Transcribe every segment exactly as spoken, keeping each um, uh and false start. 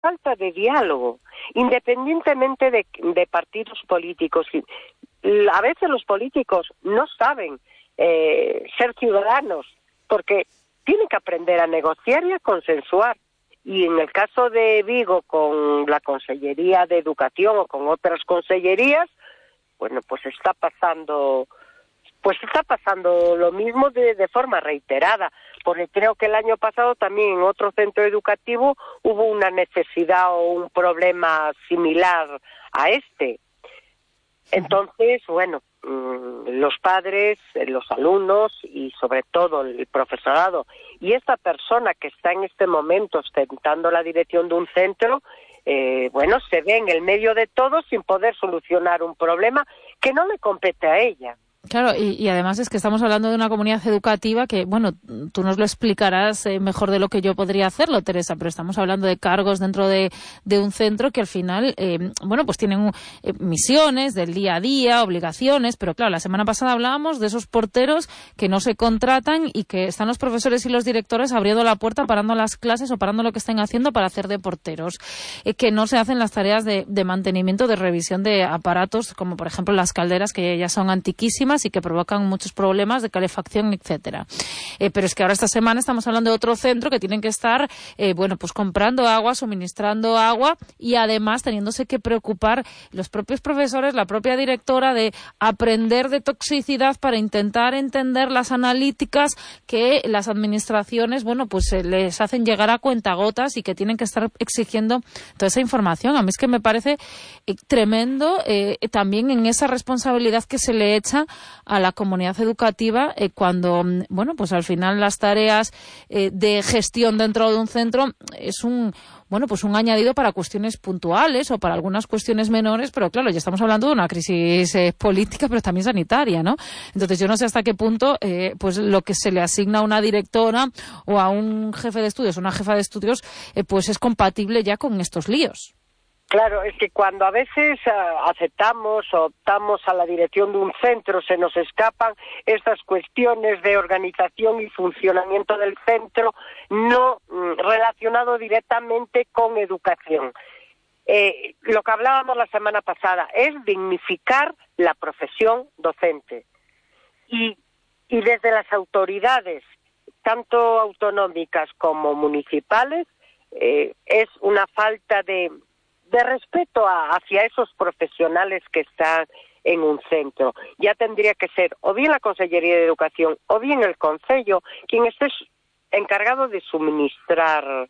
falta de diálogo, independientemente de, de partidos políticos. A veces los políticos no saben eh, ser ciudadanos, porque tienen que aprender a negociar y a consensuar. Y en el caso de Vigo, con la Consellería de Educación o con otras consellerías, bueno, pues está pasando, pues está pasando lo mismo de, de forma reiterada, porque creo que el año pasado también en otro centro educativo hubo una necesidad o un problema similar a este. Entonces, bueno, los padres, los alumnos y sobre todo el profesorado y esta persona que está en este momento ostentando la dirección de un centro, eh, bueno, se ve en el medio de todo sin poder solucionar un problema que no le compete a ella. Claro, y, y además es que estamos hablando de una comunidad educativa que, bueno, tú nos lo explicarás eh, mejor de lo que yo podría hacerlo, Teresa, pero estamos hablando de cargos dentro de, de un centro que al final, eh, bueno, pues tienen eh, misiones del día a día, obligaciones, pero claro, la semana pasada hablábamos de esos porteros que no se contratan y que están los profesores y los directores abriendo la puerta, parando las clases o parando lo que estén haciendo para hacer de porteros, eh, que no se hacen las tareas de, de mantenimiento, de revisión de aparatos, como por ejemplo las calderas, que ya son antiquísimas y que provocan muchos problemas de calefacción, etcétera. Eh, pero es que ahora esta semana estamos hablando de otro centro que tienen que estar, eh, bueno, pues comprando agua, suministrando agua y además teniéndose que preocupar los propios profesores, la propia directora, de aprender de toxicidad para intentar entender las analíticas que las administraciones, bueno, pues eh, les hacen llegar a cuentagotas y que tienen que estar exigiendo toda esa información. A mí es que me parece eh, tremendo eh, también en esa responsabilidad que se le echa a la comunidad educativa eh, cuando, bueno, pues al final las tareas eh, de gestión dentro de un centro es un, bueno, pues un añadido para cuestiones puntuales o para algunas cuestiones menores, pero claro, ya estamos hablando de una crisis eh, política, pero también sanitaria, ¿no? Entonces yo no sé hasta qué punto, eh, pues lo que se le asigna a una directora o a un jefe de estudios, una jefa de estudios, eh, pues es compatible ya con estos líos. Claro, es que cuando a veces uh, aceptamos o optamos a la dirección de un centro, se nos escapan estas cuestiones de organización y funcionamiento del centro no mm, relacionado directamente con educación. Eh, lo que hablábamos la semana pasada es dignificar la profesión docente. Y, y desde las autoridades, tanto autonómicas como municipales, eh, es una falta de... de respeto a, hacia esos profesionales que están en un centro. Ya tendría que ser o bien la Consellería de Educación o bien el Concello quien esté encargado de suministrar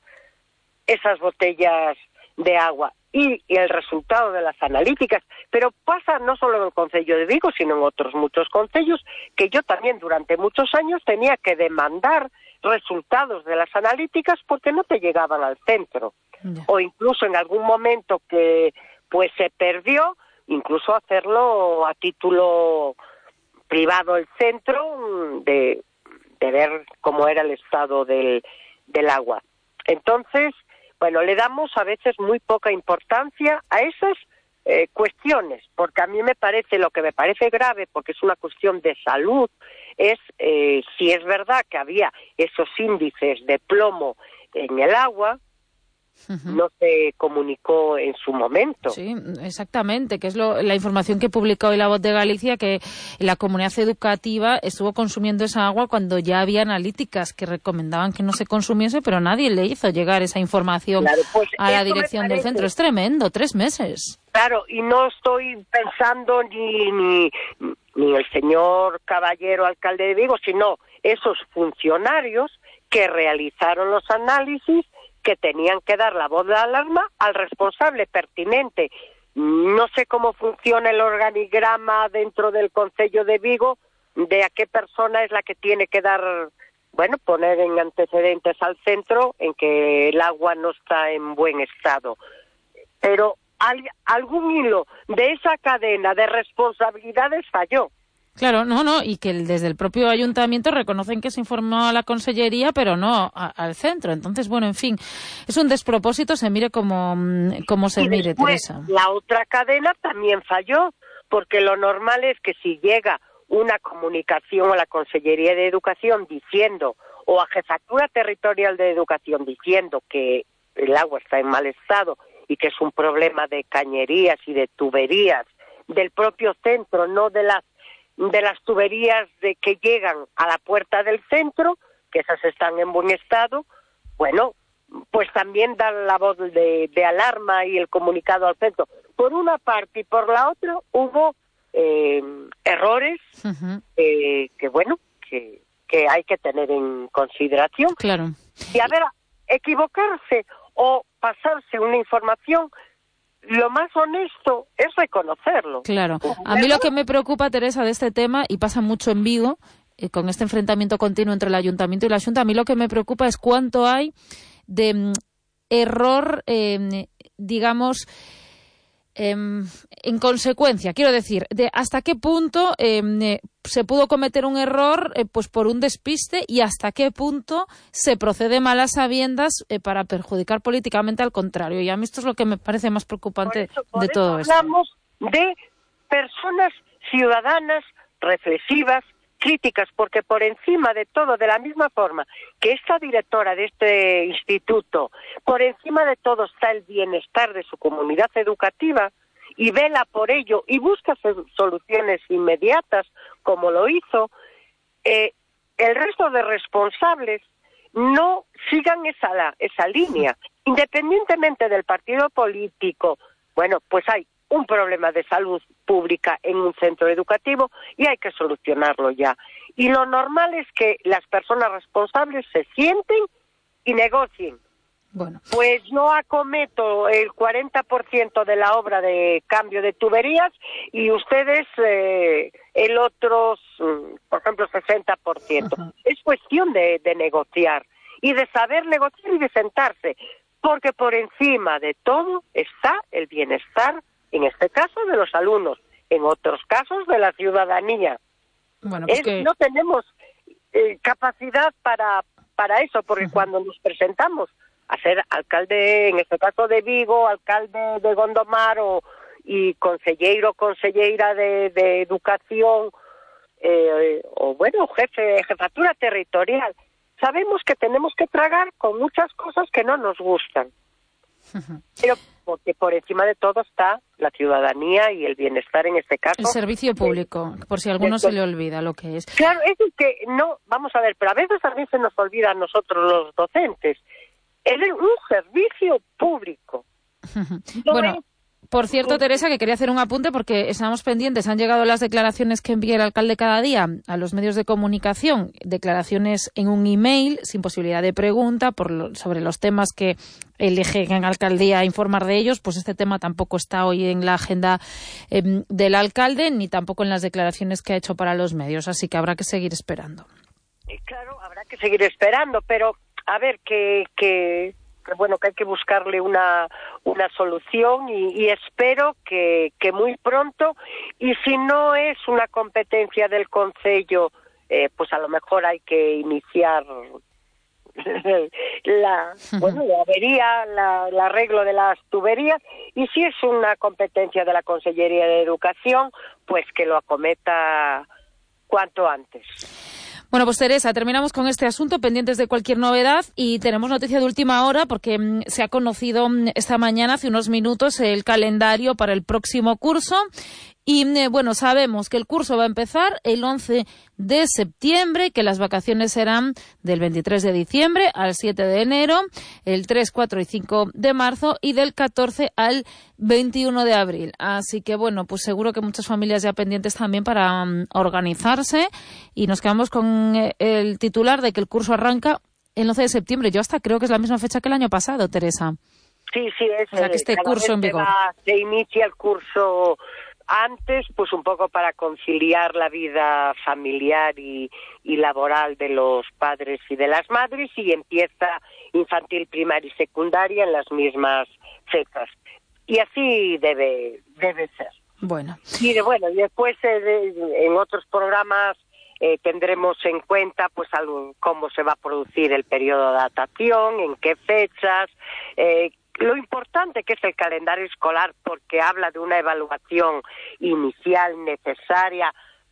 esas botellas de agua y, y el resultado de las analíticas. Pero pasa no solo en el Concello de Vigo, sino en otros muchos concellos, que yo también durante muchos años tenía que demandar resultados de las analíticas porque no te llegaban al centro. Yeah. O incluso en algún momento que pues se perdió, incluso hacerlo a título privado el centro, de, de ver cómo era el estado del, del agua. Entonces, bueno, le damos a veces muy poca importancia a esas eh, cuestiones, porque a mí me parece, lo que me parece grave, porque es una cuestión de salud, es eh, si es verdad que había esos índices de plomo en el agua, uh-huh. no se comunicó en su momento. Sí, exactamente, que es lo, la información que publicó hoy La Voz de Galicia, que la comunidad educativa estuvo consumiendo esa agua cuando ya había analíticas que recomendaban que no se consumiese, pero nadie le hizo llegar esa información claro, pues a la dirección del centro. Es tremendo, tres meses. Claro, y no estoy pensando ni, ni, ni el señor Caballero, alcalde de Vigo, sino esos funcionarios que realizaron los análisis, que tenían que dar la voz de alarma al responsable pertinente. No sé cómo funciona el organigrama dentro del Concello de Vigo, de a qué persona es la que tiene que dar, bueno, poner en antecedentes al centro en que el agua no está en buen estado. Pero al, algún hilo de esa cadena de responsabilidades falló. Claro, no, no, y que desde el propio ayuntamiento reconocen que se informó a la consellería, pero no a, al centro. Entonces, bueno, en fin, es un despropósito, se mire como, como se y mire, después, Teresa. La otra cadena también falló, porque lo normal es que si llega una comunicación a la Consellería de Educación diciendo, o a Jefatura Territorial de Educación diciendo que el agua está en mal estado y que es un problema de cañerías y de tuberías del propio centro, no de las de las tuberías de que llegan a la puerta del centro, que esas están en buen estado, bueno, pues también dan la voz de, de alarma y el comunicado al centro. Por una parte y por la otra hubo eh, errores uh-huh. eh, que, bueno, que, que hay que tener en consideración. Claro. Y a ver, equivocarse o pasarse una información, lo más honesto es reconocerlo. Claro. A mí lo que me preocupa, Teresa, de este tema, y pasa mucho en Vigo, eh, con este enfrentamiento continuo entre el Ayuntamiento y la Xunta, a mí lo que me preocupa es cuánto hay de mm, error, eh, digamos, eh, en consecuencia. Quiero decir, de hasta qué punto eh, se pudo cometer un error eh, pues por un despiste y hasta qué punto se procede mal a sabiendas eh, para perjudicar políticamente al contrario. Y a mí esto es lo que me parece más preocupante por eso, por de eso todo esto. Hablamos de personas ciudadanas reflexivas, críticas, porque por encima de todo, de la misma forma que esta directora de este instituto, por encima de todo está el bienestar de su comunidad educativa y vela por ello y busca soluciones inmediatas, como lo hizo, eh, el resto de responsables no sigan esa, esa línea. Independientemente del partido político, bueno, pues hay un problema de salud pública en un centro educativo y hay que solucionarlo ya. Y lo normal es que las personas responsables se sienten y negocien. Bueno. Pues yo acometo el cuarenta por ciento de la obra de cambio de tuberías y ustedes eh, el otro, por ejemplo, sesenta por ciento. Uh-huh. Es cuestión de, de negociar y de saber negociar y de sentarse, porque por encima de todo está el bienestar, en este caso de los alumnos, en otros casos de la ciudadanía. Bueno, pues es, que... No tenemos eh, capacidad para, para eso, porque uh-huh. cuando nos presentamos a ser alcalde, en este caso de Vigo, alcalde de Gondomar o, y consellero, conselleira de, de educación, eh, o bueno, jefe, jefatura territorial, sabemos que tenemos que tragar con muchas cosas que no nos gustan. Uh-huh. Pero porque por encima de todo está la ciudadanía y el bienestar en este caso. El servicio público, por si a alguno se le olvida lo que es. Claro, es que no, vamos a ver, pero a veces también se nos olvida a nosotros los docentes. Es un servicio público. No bueno, es... por cierto, Teresa, que quería hacer un apunte porque estamos pendientes. Han llegado las declaraciones que envía el alcalde cada día a los medios de comunicación, declaraciones en un email sin posibilidad de pregunta por lo, sobre los temas que elige en alcaldía informar de ellos. Pues este tema tampoco está hoy en la agenda eh, del alcalde ni tampoco en las declaraciones que ha hecho para los medios. Así que habrá que seguir esperando. Claro, habrá que seguir esperando, pero a ver, que, que, que bueno, que hay que buscarle una, una solución y, y espero que, que muy pronto, y si no es una competencia del Concello, eh, pues a lo mejor hay que iniciar la, bueno, la avería, la, el arreglo de las tuberías, y si es una competencia de la Consellería de Educación, pues que lo acometa cuanto antes. Bueno, pues Teresa, terminamos con este asunto, pendientes de cualquier novedad, y tenemos noticia de última hora porque mm, se ha conocido mm, esta mañana, hace unos minutos, el calendario para el próximo curso. Y eh, bueno, sabemos que el curso va a empezar el once de septiembre, que las vacaciones serán del veintitrés de diciembre al siete de enero, el tres, cuatro y cinco de marzo y del catorce al veintiuno de abril. Así que bueno, pues seguro que muchas familias ya pendientes también para um, organizarse, y nos quedamos con eh, el titular de que el curso arranca el once de septiembre. Yo hasta creo que es la misma fecha que el año pasado, Teresa. Sí, sí, es. O sea, que este curso en vigor. Se inicia el curso antes, pues un poco para conciliar la vida familiar y, y laboral de los padres y de las madres, y empieza infantil, primaria y secundaria en las mismas fechas. Y así debe debe ser. Bueno. Y de, bueno, y después eh, de, en otros programas eh, tendremos en cuenta pues algo, cómo se va a producir el periodo de adaptación, en qué fechas, eh, lo importante que es el calendario escolar, porque habla de una evaluación inicial necesaria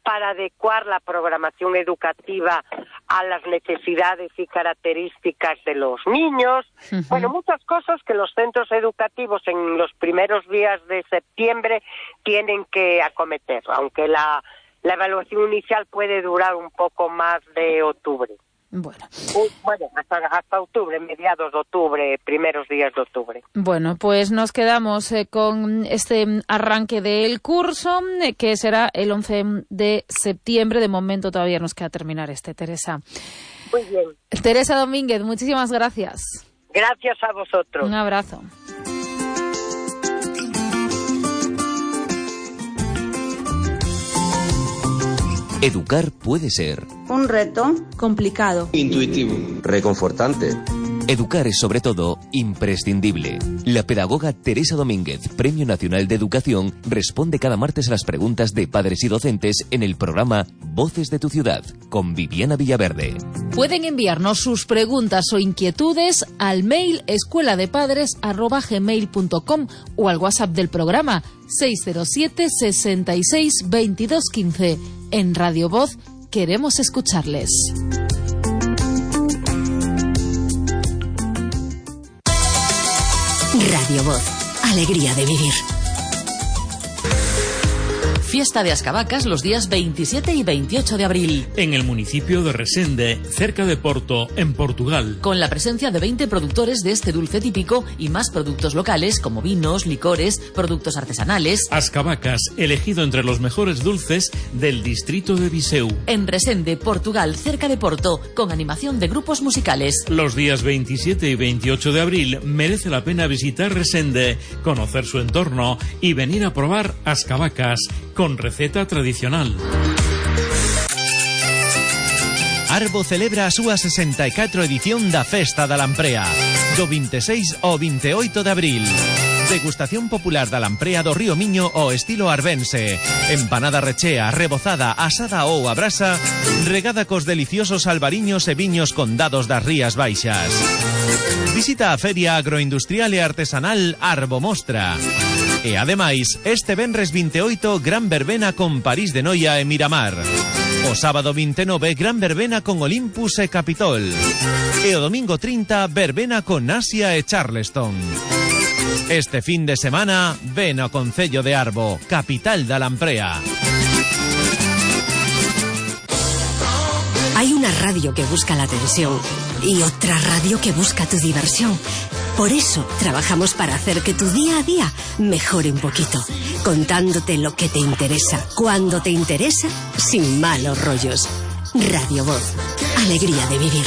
para adecuar la programación educativa a las necesidades y características de los niños. Uh-huh. Bueno, muchas cosas que los centros educativos en los primeros días de septiembre tienen que acometer, aunque la, la evaluación inicial puede durar un poco más de octubre. Bueno, bueno hasta, hasta octubre, mediados de octubre, primeros días de octubre. Bueno, pues nos quedamos eh, con este arranque del curso, eh, que será el once de septiembre. De momento todavía nos queda terminar este, Teresa. Muy bien. Teresa Domínguez, muchísimas gracias. Gracias a vosotros. Un abrazo. Educar puede ser un reto, complicado, intuitivo, reconfortante. Educar es sobre todo imprescindible. La pedagoga Teresa Domínguez, Premio Nacional de Educación, responde cada martes a las preguntas de padres y docentes en el programa Voces de tu Ciudad, con Viviana Villaverde. Pueden enviarnos sus preguntas o inquietudes al mail escueladepadres arroba gmail punto com o al WhatsApp del programa seis cero siete, sesenta y seis, veintidós quince. En Radio Voz queremos escucharles. Radio Voz, alegría de vivir. Fiesta de Ascabacas los días veintisiete y veintiocho de abril. En el municipio de Resende, cerca de Porto, en Portugal. Con la presencia de veinte productores de este dulce típico y más productos locales como vinos, licores, productos artesanales. Ascabacas, elegido entre los mejores dulces del distrito de Viseu. En Resende, Portugal, cerca de Porto, con animación de grupos musicales. Los días veintisiete y veintiocho de abril merece la pena visitar Resende, conocer su entorno y venir a probar Ascabacas con receta tradicional. Arbo celebra a súa sesenta e catro edición da Festa da Lamprea, do veintiséis ao veintiocho de abril. Degustación popular da lamprea do Río Miño ao estilo arbense. Empanada rechea, rebozada, asada ou a brasa, regada cos deliciosos albariños e viños condados das Rías Baixas. Visita a Feria Agroindustrial e Artesanal Arbo Mostra. E ademais, este venres veintiocho, gran verbena con París de Noia e Miramar. O sábado veintinueve, gran verbena con Olympus e Capitol. E o domingo trinta, verbena con Asia e Charleston. Este fin de semana, ven ao Concello de Arbo, capital da Lamprea. Hay una radio que busca la atención y otra radio que busca tu diversión. Por eso trabajamos para hacer que tu día a día mejore un poquito, contándote lo que te interesa, cuando te interesa, sin malos rollos. Radio Voz, alegría de vivir.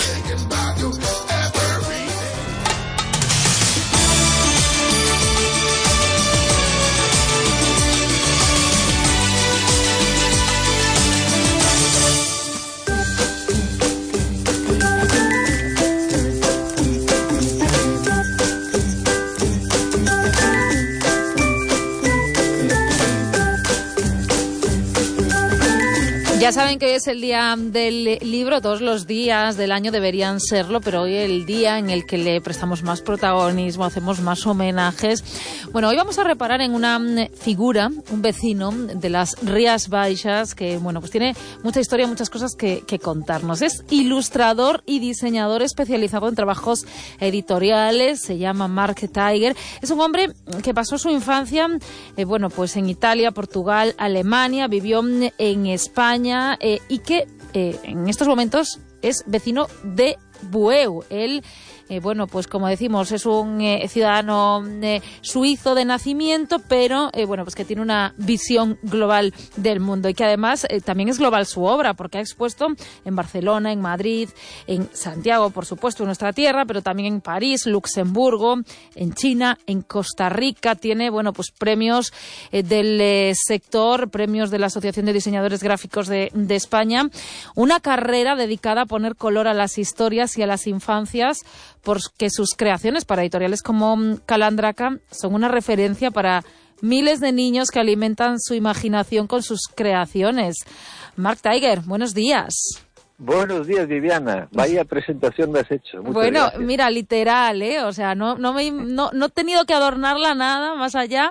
Ya saben que hoy es el día del libro, todos los días del año deberían serlo, pero hoy es el día en el que le prestamos más protagonismo, hacemos más homenajes. Bueno, hoy vamos a reparar en una figura, un vecino de las Rías Baixas, que bueno, pues tiene mucha historia, muchas cosas que, que contarnos. Es ilustrador y diseñador especializado en trabajos editoriales, se llama Mark Tiger. Es un hombre que pasó su infancia, eh, bueno, pues en Italia, Portugal, Alemania, vivió en España, Eh, y que eh, en estos momentos es vecino de Bueu. Él, eh, bueno, pues como decimos, es un eh, ciudadano eh, suizo de nacimiento, pero eh, bueno, pues que tiene una visión global del mundo y que además eh, también es global su obra, porque ha expuesto en Barcelona, en Madrid, en Santiago, por supuesto, en nuestra tierra, pero también en París, Luxemburgo, en China, en Costa Rica. Tiene, bueno, pues premios eh, del eh, sector, premios de la Asociación de Diseñadores Gráficos de, de España. Una carrera dedicada a poner color a las historias y a las infancias, porque sus creaciones para editoriales como Calandraca son una referencia para miles de niños que alimentan su imaginación con sus creaciones. Mark Tiger, buenos días. Buenos días, Viviana. Vaya presentación me has hecho. Muchas bueno, gracias. Mira, literal, ¿eh? O sea, no, no, me, no, no he tenido que adornarla nada más allá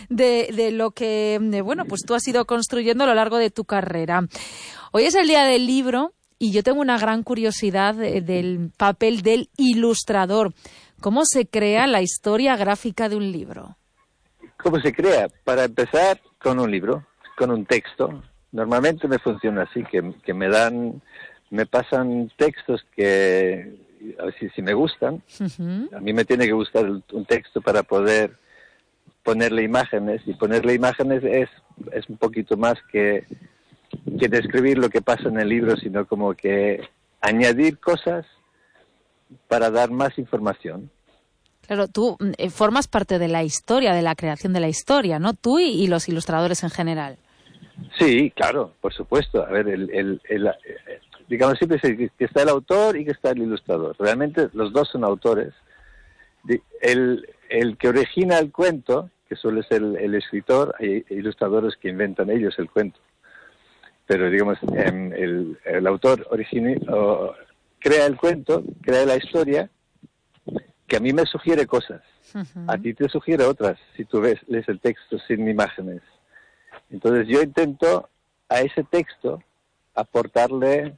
de, de lo que, de, bueno, pues tú has ido construyendo a lo largo de tu carrera. Hoy es el Día del Libro y yo tengo una gran curiosidad de, del papel del ilustrador. ¿Cómo se crea la historia gráfica de un libro? ¿Cómo se crea? Para empezar, con un libro, con un texto. Normalmente me funciona así, que, que me dan, me pasan textos que, a ver si, si me gustan. Uh-huh. A mí me tiene que gustar el, un texto para poder ponerle imágenes, y ponerle imágenes es, es un poquito más que, que describir lo que pasa en el libro, sino como que añadir cosas para dar más información. Claro, tú eh, formas parte de la historia, de la creación de la historia, ¿no? Tú y, y los ilustradores en general. Sí, claro, por supuesto. A ver, el, el, el, el, digamos siempre que está el autor y que está el ilustrador. Realmente los dos son autores. El, el que origina el cuento, que suele ser el, el escritor, hay ilustradores que inventan ellos el cuento. Pero digamos, el, el autor origina, o, crea el cuento, crea la historia, que a mí me sugiere cosas, uh-huh. A ti te sugiere otras, si tú ves, lees el texto sin imágenes. Entonces yo intento a ese texto aportarle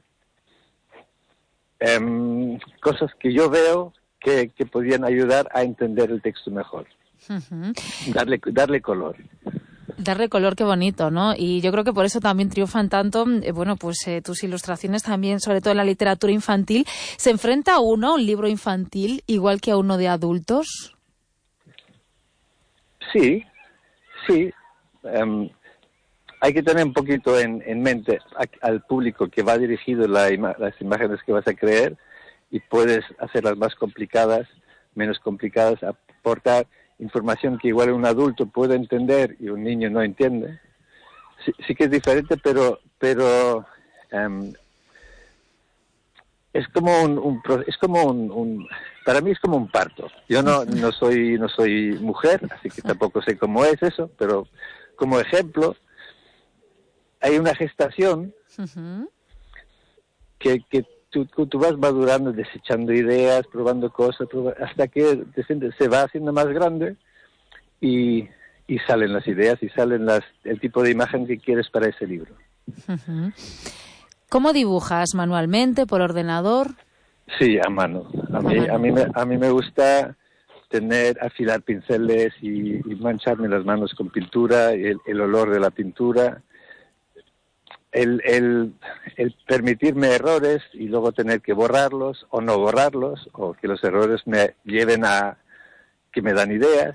um, cosas que yo veo que, que podrían ayudar a entender el texto mejor, uh-huh. darle, darle color. Darle color, qué bonito, ¿no? Y yo creo que por eso también triunfan tanto, eh, bueno, pues eh, tus ilustraciones también, sobre todo en la literatura infantil. ¿Se enfrenta uno a un libro infantil igual que a uno de adultos? Sí, sí. Um, hay que tener un poquito en, en mente a, al público que va dirigido la ima- las imágenes que vas a crear, y puedes hacerlas más complicadas, menos complicadas, aportar información que igual un adulto puede entender y un niño no entiende. Sí, sí que es diferente, pero pero um, es como un, un es como un, un para mí es como un parto. Yo no no soy no soy mujer, así que tampoco sé cómo es eso, pero como ejemplo hay una gestación uh-huh. que que Tú, tú vas madurando, desechando ideas, probando cosas, probando, hasta que se va haciendo más grande y, y salen las ideas y salen las, el tipo de imagen que quieres para ese libro. Uh-huh. ¿Cómo dibujas? ¿Manualmente, por ordenador? Sí, a mano. A mí, a mí, me, a mí me gusta tener, afilar pinceles y, y mancharme las manos con pintura, el, el olor de la pintura. El, el, el permitirme errores y luego tener que borrarlos o no borrarlos, o que los errores me lleven a que me dan ideas.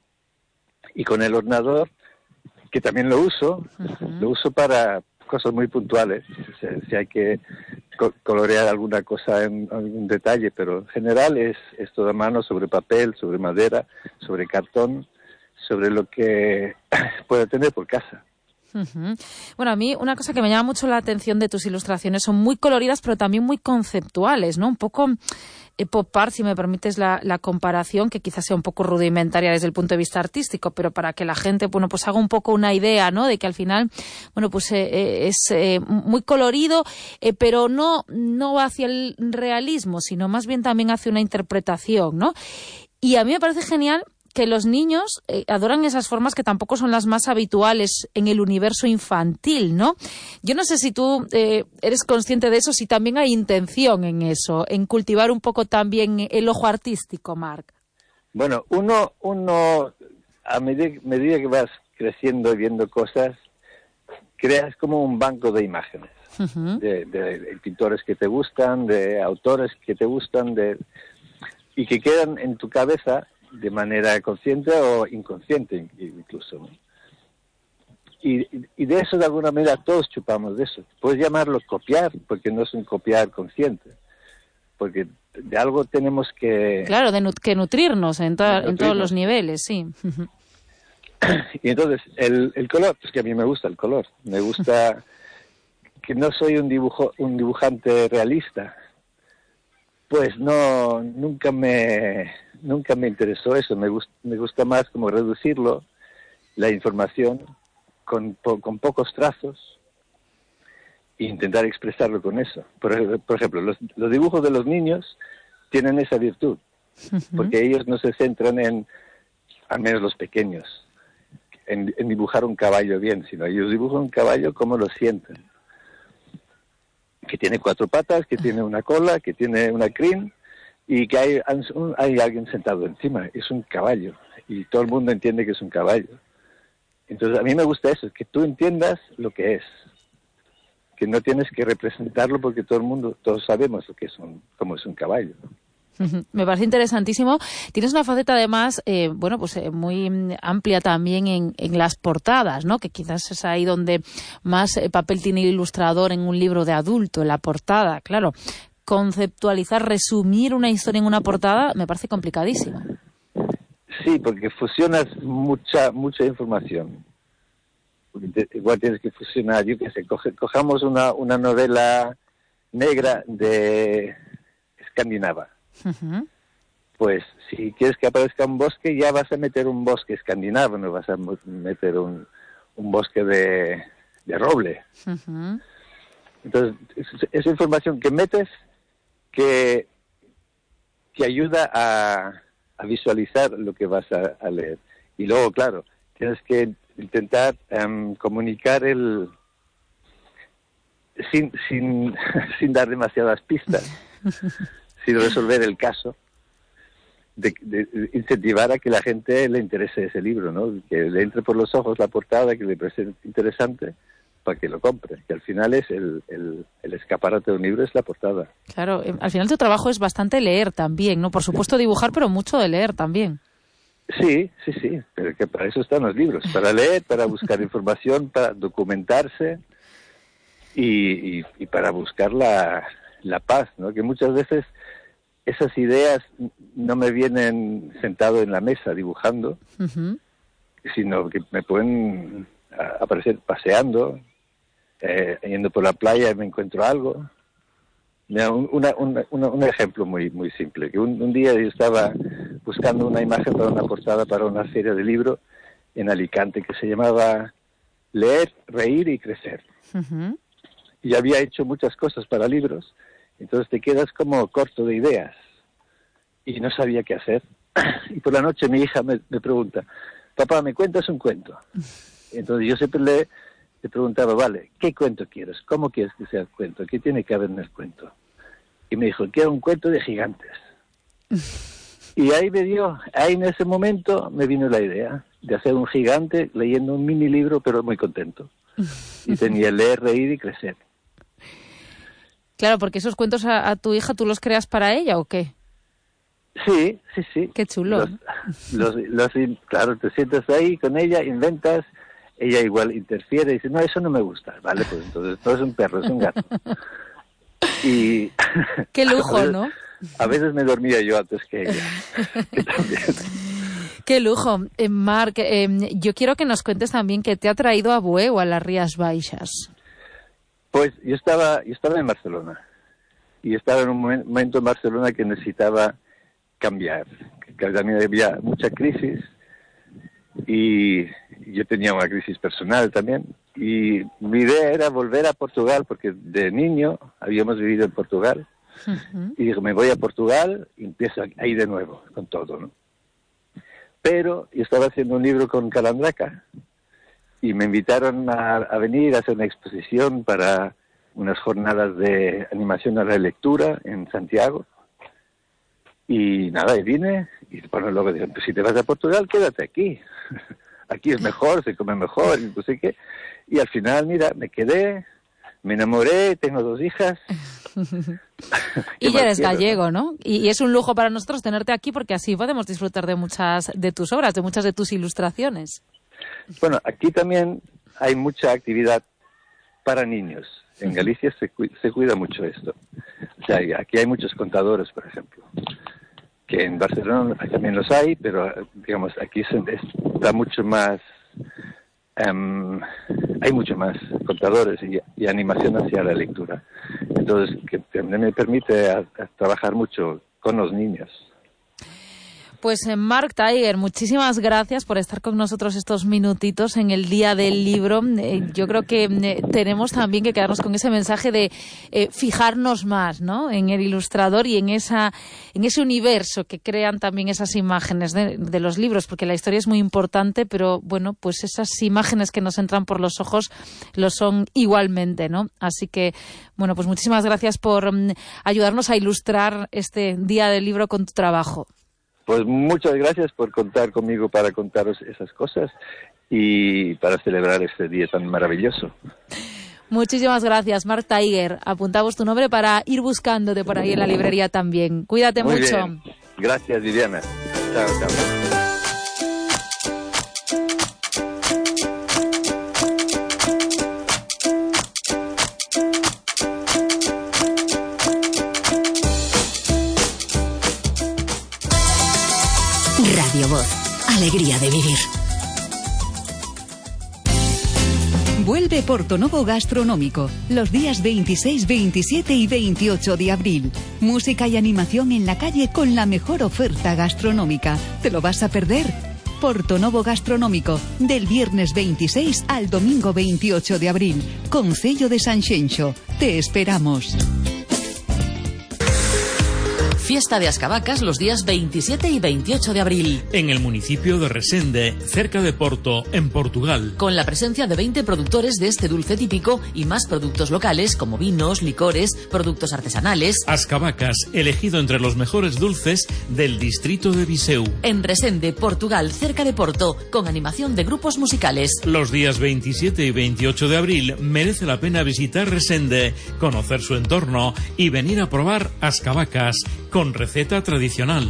Y con el ordenador, que también lo uso, uh-huh. lo uso para cosas muy puntuales. Si, si hay que co- colorear alguna cosa en algún detalle, pero en general es, es todo a mano, sobre papel, sobre madera, sobre cartón, sobre lo que puedo tener por casa. Uh-huh. Bueno, a mí una cosa que me llama mucho la atención de tus ilustraciones, son muy coloridas pero también muy conceptuales, ¿no? Un poco eh, pop art, si me permites la, la comparación, que quizás sea un poco rudimentaria desde el punto de vista artístico, pero para que la gente, bueno, pues haga un poco una idea, ¿no? De que al final, bueno, pues eh, eh, es eh, muy colorido, eh, pero no, no va hacia el realismo, sino más bien también hacia una interpretación, ¿no? Y a mí me parece genial que los niños eh, adoran esas formas que tampoco son las más habituales en el universo infantil, ¿no? Yo no sé si tú eh, eres consciente de eso, si también hay intención en eso, en cultivar un poco también el ojo artístico, Marc. Bueno, uno, uno a medida, medida que vas creciendo y viendo cosas, creas como un banco de imágenes, uh-huh. de, de, de pintores que te gustan, de autores que te gustan, de y que quedan en tu cabeza de manera consciente o inconsciente incluso, ¿no? Y, y de eso de alguna manera todos chupamos de eso. Puedes llamarlo copiar, porque no es un copiar consciente, porque de algo tenemos que... Claro, de nut- que nutrirnos en, to- nutrirnos en todos los niveles, sí. Y entonces, el, el color, pues que a mí me gusta el color, me gusta que no soy un dibujo un dibujante realista, pues no, nunca me... Nunca me interesó eso, me gusta, me gusta más como reducirlo, la información, con, po, con pocos trazos, e intentar expresarlo con eso. Por, por ejemplo, los, los dibujos de los niños tienen esa virtud, uh-huh. porque ellos no se centran en, al menos los pequeños, en, en dibujar un caballo bien, sino ellos dibujan un caballo como lo sienten. Que tiene cuatro patas, que tiene una cola, que tiene una crin y que hay, hay alguien sentado encima. Es un caballo y todo el mundo entiende que es un caballo. Entonces a mí me gusta eso, que tú entiendas lo que es. Que no tienes que representarlo porque todo el mundo, todos sabemos lo que es un, cómo es un caballo. Me parece interesantísimo. Tienes una faceta además, eh, bueno, pues eh, muy amplia también en, en las portadas, ¿no? Que quizás es ahí donde más eh, papel tiene el ilustrador en un libro de adulto, en la portada. Claro, conceptualizar, resumir una historia en una portada me parece complicadísimo. Sí, porque fusionas mucha mucha información. Te, igual tienes que fusionar, yo qué sé, coge, cojamos una, una novela negra de escandinava. Uh-huh. Pues si quieres que aparezca un bosque, ya vas a meter un bosque escandinavo, no vas a meter un, un bosque de, de roble. Uh-huh. Entonces, es, es información que metes que, que ayuda a, a visualizar lo que vas a, a leer. Y luego, claro, tienes que intentar um, comunicar el sin, sin, sin dar demasiadas pistas. Sin resolver el caso, de, de, de incentivar a que la gente le interese ese libro, ¿no? Que le entre por los ojos la portada, que le parece interesante, para que lo compre. Que al final es el, el, el escaparate de un libro, es la portada. Claro, eh, al final tu trabajo es bastante leer también, ¿no? Por supuesto dibujar, pero mucho de leer también. Sí, sí, sí, pero que para eso están los libros, para leer, para buscar información, para documentarse y, y, y para buscar la, la paz, ¿no? Que muchas veces esas ideas no me vienen sentado en la mesa dibujando, uh-huh. sino que me pueden aparecer paseando, eh, yendo por la playa y me encuentro algo. Mira, un, una, una, un ejemplo muy muy simple, que un, un día yo estaba buscando una imagen para una portada para una feria de libro en Alicante que se llamaba Leer, Reír y Crecer. Uh-huh. Y había hecho muchas cosas para libros. Entonces te quedas como corto de ideas y no sabía qué hacer. Y por la noche mi hija me, me pregunta, papá, ¿me cuentas un cuento? Entonces yo siempre le, le preguntaba, vale, ¿qué cuento quieres? ¿Cómo quieres que sea el cuento? ¿Qué tiene que haber en el cuento? Y me dijo, quiero un cuento de gigantes. Y ahí me dio, ahí en ese momento me vino la idea de hacer un gigante leyendo un mini libro, pero muy contento. Y tenía Leer, Reír y Crecer. Claro, porque esos cuentos a, a tu hija, ¿tú los creas para ella o qué? Sí, sí, sí. Qué chulo. Los, los, los, claro, te sientas ahí con ella, inventas, ella igual interfiere y dice, no, eso no me gusta. Vale, pues entonces no es un perro, es un gato. Y qué lujo, a veces, ¿no? A veces me dormía yo antes que ella. Que también. Qué lujo. Eh, Marc, eh, yo quiero que nos cuentes también qué te ha traído a Bueu, a las Rías Baixas. Pues yo estaba, yo estaba en Barcelona y estaba en un momento en Barcelona que necesitaba cambiar, que también había mucha crisis y yo tenía una crisis personal también y mi idea era volver a Portugal porque de niño habíamos vivido en Portugal. Uh-huh. Y digo, me voy a Portugal y empiezo ahí de nuevo con todo, ¿no? Pero yo estaba haciendo un libro con Calandraca y me invitaron a, a venir a hacer una exposición para unas jornadas de animación a la lectura en Santiago. Y nada, y vine, y bueno, luego dije, pues si te vas a Portugal, quédate aquí. Aquí es mejor, se come mejor, y no sé qué. Y al final, mira, me quedé, me enamoré, tengo dos hijas. Y ya eres quiero, gallego, ¿no? Y, y es un lujo para nosotros tenerte aquí porque así podemos disfrutar de muchas de tus obras, de muchas de tus ilustraciones. Bueno, aquí también hay mucha actividad para niños. En Galicia se, cu- se cuida mucho esto. O sea, aquí hay muchos contadores, por ejemplo, que en Barcelona también los hay, pero digamos aquí se, está mucho más, um, hay mucho más contadores y, y animación hacia la lectura. Entonces, que también me permite a, a trabajar mucho con los niños. Pues eh, Mark Tiger, muchísimas gracias por estar con nosotros estos minutitos en el Día del Libro. Eh, yo creo que eh, tenemos también que quedarnos con ese mensaje de eh, fijarnos más, ¿no?, en el ilustrador y en esa en ese universo que crean también esas imágenes de, de los libros, porque la historia es muy importante, pero bueno, pues esas imágenes que nos entran por los ojos lo son igualmente, ¿no? Así que, bueno, pues muchísimas gracias por um, ayudarnos a ilustrar este Día del Libro con tu trabajo. Pues muchas gracias por contar conmigo para contaros esas cosas y para celebrar este día tan maravilloso. Muchísimas gracias, Mark Tiger. Apuntamos tu nombre para ir buscándote por ahí en la librería también. Cuídate Muy mucho. Bien. Gracias, Viviana. Chao, chao. Radio Voz, alegría de vivir. Vuelve Portonovo Gastronómico, los días veintiséis, veintisiete y veintiocho de abril. Música y animación en la calle con la mejor oferta gastronómica. ¿Te lo vas a perder? Portonovo Gastronómico, del viernes veintiséis al domingo veintiocho de abril. Concello de Sanxenxo. Te esperamos. Fiesta de Ascabacas los días veintisiete y veintiocho de abril. En el municipio de Resende, cerca de Porto, en Portugal. Con la presencia de veinte productores de este dulce típico y más productos locales como vinos, licores, productos artesanales. Ascabacas, elegido entre los mejores dulces del distrito de Viseu. En Resende, Portugal, cerca de Porto, con animación de grupos musicales. Los días veintisiete y veintiocho de abril merece la pena visitar Resende, conocer su entorno y venir a probar Ascabacas con receta tradicional.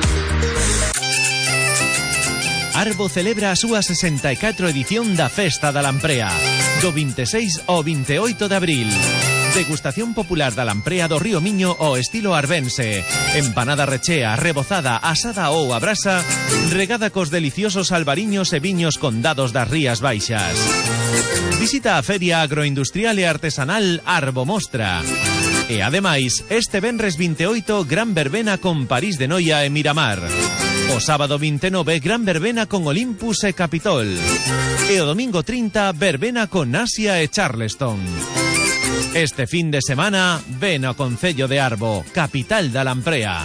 Arbo celebra a súa sesenta e catro edición da Festa da Lamprea, do veintiséis ao veintiocho de abril. Degustación popular da lamprea do Río Miño ao estilo arbense. Empanada rechea, rebozada, asada ou a brasa, regada cos deliciosos albariños e viños condados das Rías Baixas. Visita a Feria Agroindustrial e Artesanal Arbo Mostra. E ademais, este venres veintiocho, gran verbena con París de Noia e Miramar. O sábado veintinueve, gran verbena con Olympus e Capitol. E o domingo trinta, verbena con Asia e Charleston. Este fin de semana, ven ao Concello de Arbo, capital da Lamprea.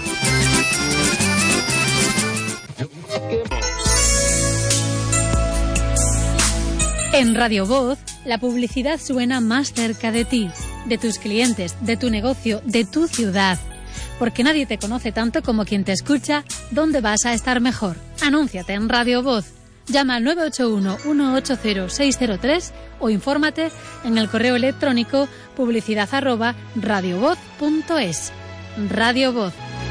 En Radio Voz, la publicidad suena más cerca de ti, de tus clientes, de tu negocio, de tu ciudad. Porque nadie te conoce tanto como quien te escucha, ¿dónde vas a estar mejor? Anúnciate en Radio Voz. Llama al nueve ocho uno, uno ocho cero, seis cero tres o infórmate en el correo electrónico publicidad arroba radiovoz punto es. Radio Voz.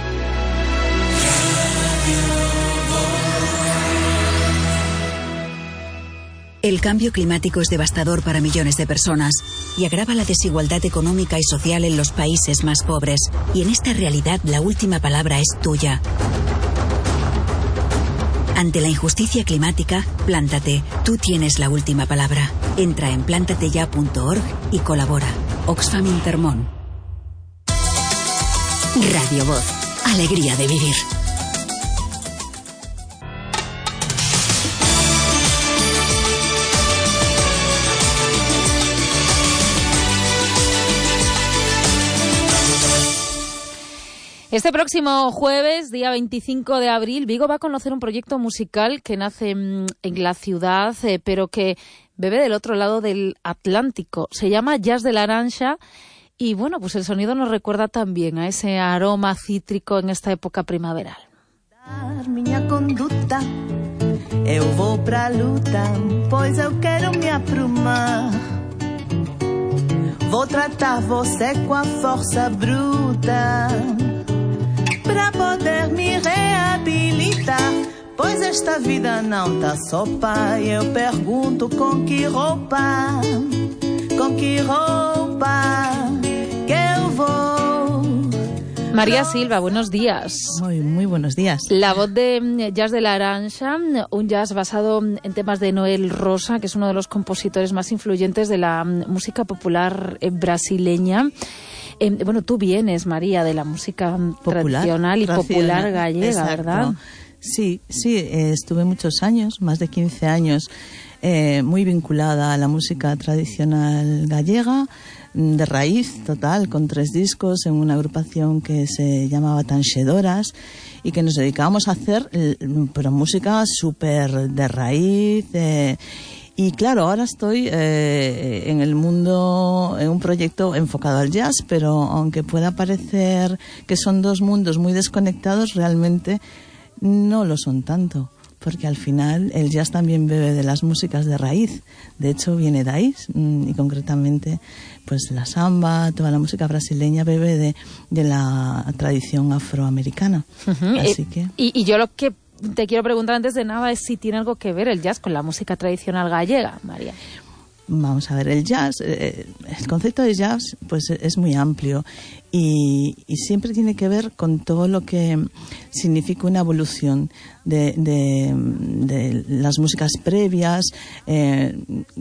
El cambio climático es devastador para millones de personas y agrava la desigualdad económica y social en los países más pobres. Y en esta realidad la última palabra es tuya. Ante la injusticia climática, plántate. Tú tienes la última palabra. Entra en plántateya punto org y colabora. Oxfam Intermón. Radio Voz, alegría de vivir. Este próximo jueves, día veinticinco de abril, Vigo va a conocer un proyecto musical que nace en la ciudad, eh, pero que bebe del otro lado del Atlántico. Se llama Jazz de Laranxa y, bueno, pues el sonido nos recuerda también a ese aroma cítrico en esta época primaveral. Minha conduta, eu vou pra luta, pois eu quero me aprumar. Vou tratar você com a força bruta, pra poder me reabilitar. Pois esta vida não tá só pai. Eu pergunto com que roupa, com que roupa que eu vou. María Silva, buenos días. Muy, muy buenos días. La voz de Jazz de Laranxa, un jazz basado en temas de Noel Rosa, que es uno de los compositores más influyentes de la música popular brasileña. Eh, bueno, tú vienes, María, de la música popular, tradicional y popular gallega, exacto. ¿verdad? Sí, sí, eh, estuve muchos años, más de quince años, eh, muy vinculada a la música tradicional gallega, de raíz total, con tres discos en una agrupación que se llamaba Tanxedoras y que nos dedicábamos a hacer pero música súper de raíz. Eh, y claro, ahora estoy eh, en el mundo, en un proyecto enfocado al jazz, pero aunque pueda parecer que son dos mundos muy desconectados, realmente no lo son tanto. Porque al final el jazz también bebe de las músicas de raíz. De hecho, viene de ahí, y concretamente pues la samba, toda la música brasileña bebe de, de la tradición afroamericana. Uh-huh. Así eh, que... y, y yo lo que te quiero preguntar antes de nada es si tiene algo que ver el jazz con la música tradicional gallega, María. Vamos a ver, el jazz, eh, el concepto de jazz pues es muy amplio y, y siempre tiene que ver con todo lo que significa una evolución de, de, de las músicas previas. Eh,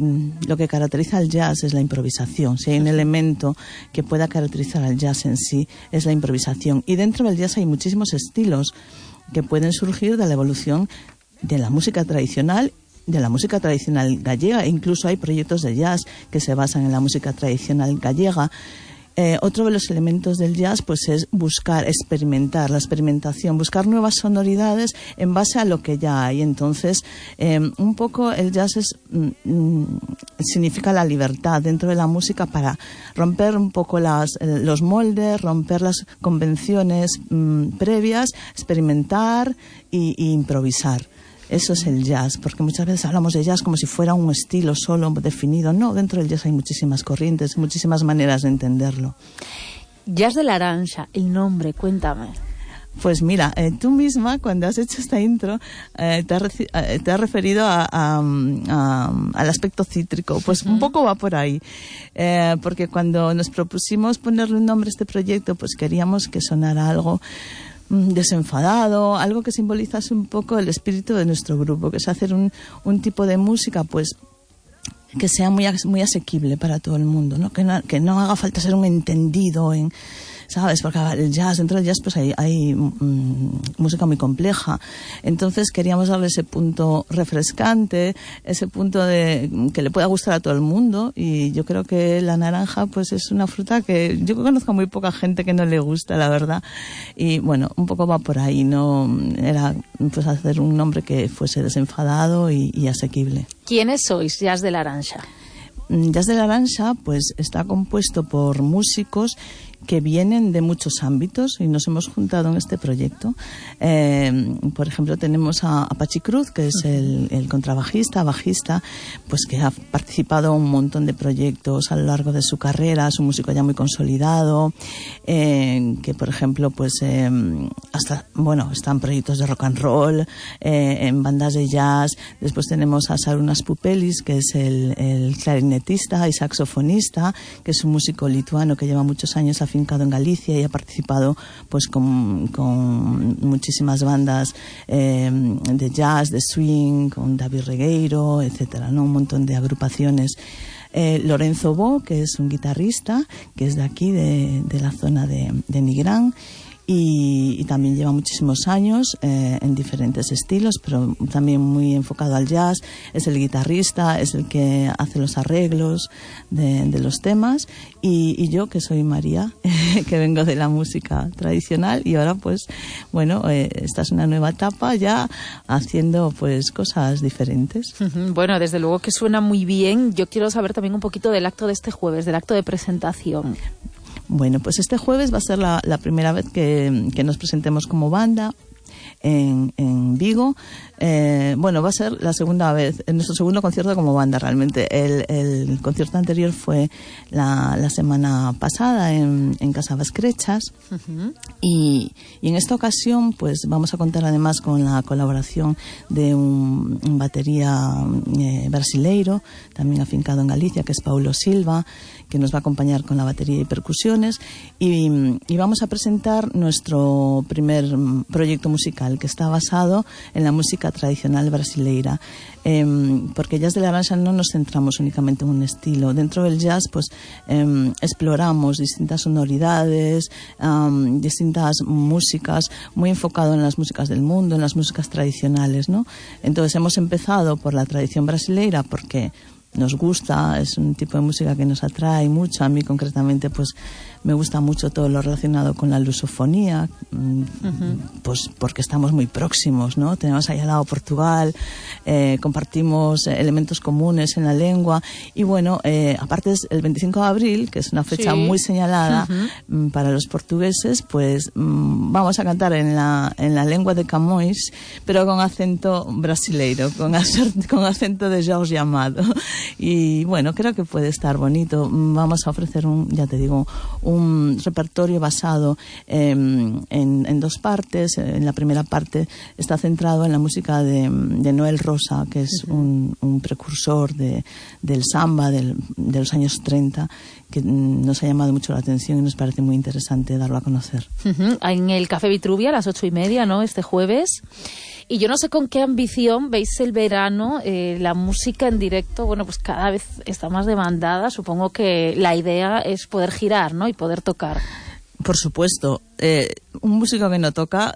lo que caracteriza al jazz es la improvisación. Si hay un elemento que pueda caracterizar al jazz en sí, es la improvisación. Y dentro del jazz hay muchísimos estilos que pueden surgir de la evolución de la música tradicional, de la música tradicional gallega. Incluso hay proyectos de jazz que se basan en la música tradicional gallega. Eh, otro de los elementos del jazz pues es buscar, experimentar, la experimentación, buscar nuevas sonoridades en base a lo que ya hay. Entonces, eh, un poco el jazz es, mm, significa la libertad dentro de la música para romper un poco las, eh, los moldes, romper las convenciones mm, previas, experimentar y, y improvisar. Eso es el jazz, porque muchas veces hablamos de jazz como si fuera un estilo solo definido. No, dentro del jazz hay muchísimas corrientes, muchísimas maneras de entenderlo. Jazz de la Aranxa, el nombre, cuéntame. Pues mira, eh, tú misma cuando has hecho esta intro eh, te, has reci- eh, te has referido a, a, a, al aspecto cítrico, pues uh-huh. un poco va por ahí, eh, porque cuando nos propusimos ponerle un nombre a este proyecto, pues queríamos que sonara algo desenfadado, algo que simbolizase un poco el espíritu de nuestro grupo, que es hacer un, un tipo de música pues que sea muy, muy asequible para todo el mundo, ¿no? Que no, que no haga falta ser un entendido en, ¿sabes? Porque el jazz, dentro del jazz pues hay, hay mm, música muy compleja. Entonces queríamos darle ese punto refrescante, ese punto de que le pueda gustar a todo el mundo, y yo creo que la naranja pues es una fruta que yo conozco a muy poca gente que no le gusta, la verdad. Y bueno, un poco va por ahí, ¿no? Era pues hacer un nombre que fuese desenfadado y, y asequible. ¿Quiénes sois, Jazz de la Aranxa? Jazz de la Aranxa pues está compuesto por músicos que vienen de muchos ámbitos y nos hemos juntado en este proyecto. Eh, por ejemplo, tenemos a, a Pachi Cruz, que es el, el contrabajista, bajista, pues que ha participado en un montón de proyectos a lo largo de su carrera, es un músico ya muy consolidado, eh, que por ejemplo, pues eh, hasta, bueno, está en proyectos de rock and roll, eh, en bandas de jazz. Después tenemos a Sarunas Pupelis, que es el, el clarinetista y saxofonista, que es un músico lituano que lleva muchos años afincado en Galicia y ha participado pues con, con muchísimas bandas eh, de jazz, de swing, con David Regueiro, etcétera, ¿no? Un montón de agrupaciones. Eh, Lorenzo Bo, que es un guitarrista, que es de aquí, de, de la zona de, de Nigrán, y, y también lleva muchísimos años eh, en diferentes estilos, pero también muy enfocado al jazz. Es el guitarrista, es el que hace los arreglos de, de los temas, y, y yo, que soy María, que vengo de la música tradicional, y ahora pues bueno, eh, esta es una nueva etapa ya haciendo pues cosas diferentes. Bueno, desde luego que suena muy bien. Yo quiero saber también un poquito del acto de este jueves, del acto de presentación. Bueno, pues este jueves va a ser la, la primera vez que, que nos presentemos como banda en, en Vigo. Eh, bueno, va a ser la segunda vez, en nuestro segundo concierto como banda realmente. El, el concierto anterior fue la, la semana pasada en, en Casa Vascrechas. Uh-huh. y, y en esta ocasión pues vamos a contar además con la colaboración de un, un batería eh, brasileiro, también afincado en Galicia, que es Paulo Silva, que nos va a acompañar con la batería y percusiones, y, y vamos a presentar nuestro primer proyecto musical, musical que está basado en la música tradicional brasileira. Eh, porque Jazz de Laranja no nos centramos únicamente en un estilo. Dentro del jazz, pues eh, exploramos distintas sonoridades, um, distintas músicas, muy enfocado en las músicas del mundo, en las músicas tradicionales, ¿no? Entonces hemos empezado por la tradición brasileira porque nos gusta, es un tipo de música que nos atrae mucho. A mí concretamente pues me gusta mucho todo lo relacionado con la lusofonía, uh-huh. pues porque estamos muy próximos, ¿no? Tenemos ahí al lado Portugal, eh, compartimos elementos comunes en la lengua y bueno, eh, aparte es el veinticinco de abril, que es una fecha sí. muy señalada uh-huh. para los portugueses, pues mm, vamos a cantar en la, en la lengua de Camões, pero con acento brasileiro, con, acer- con acento de Jorge Amado. Y bueno, creo que puede estar bonito. Vamos a ofrecer un, ya te digo, un repertorio basado eh, en, en dos partes. En la primera parte está centrado en la música de, de Noel Rosa, que es un, un precursor de, del samba del, de los años treinta, que nos ha llamado mucho la atención y nos parece muy interesante darlo a conocer. Uh-huh. En el Café Vitruvia a las ocho y media, ¿no? Este jueves. Y yo no sé con qué ambición veis el verano, eh, la música en directo, bueno, pues cada vez está más demandada. Supongo que la idea es poder girar, ¿no? Y poder tocar. Por supuesto. Eh, un músico que no toca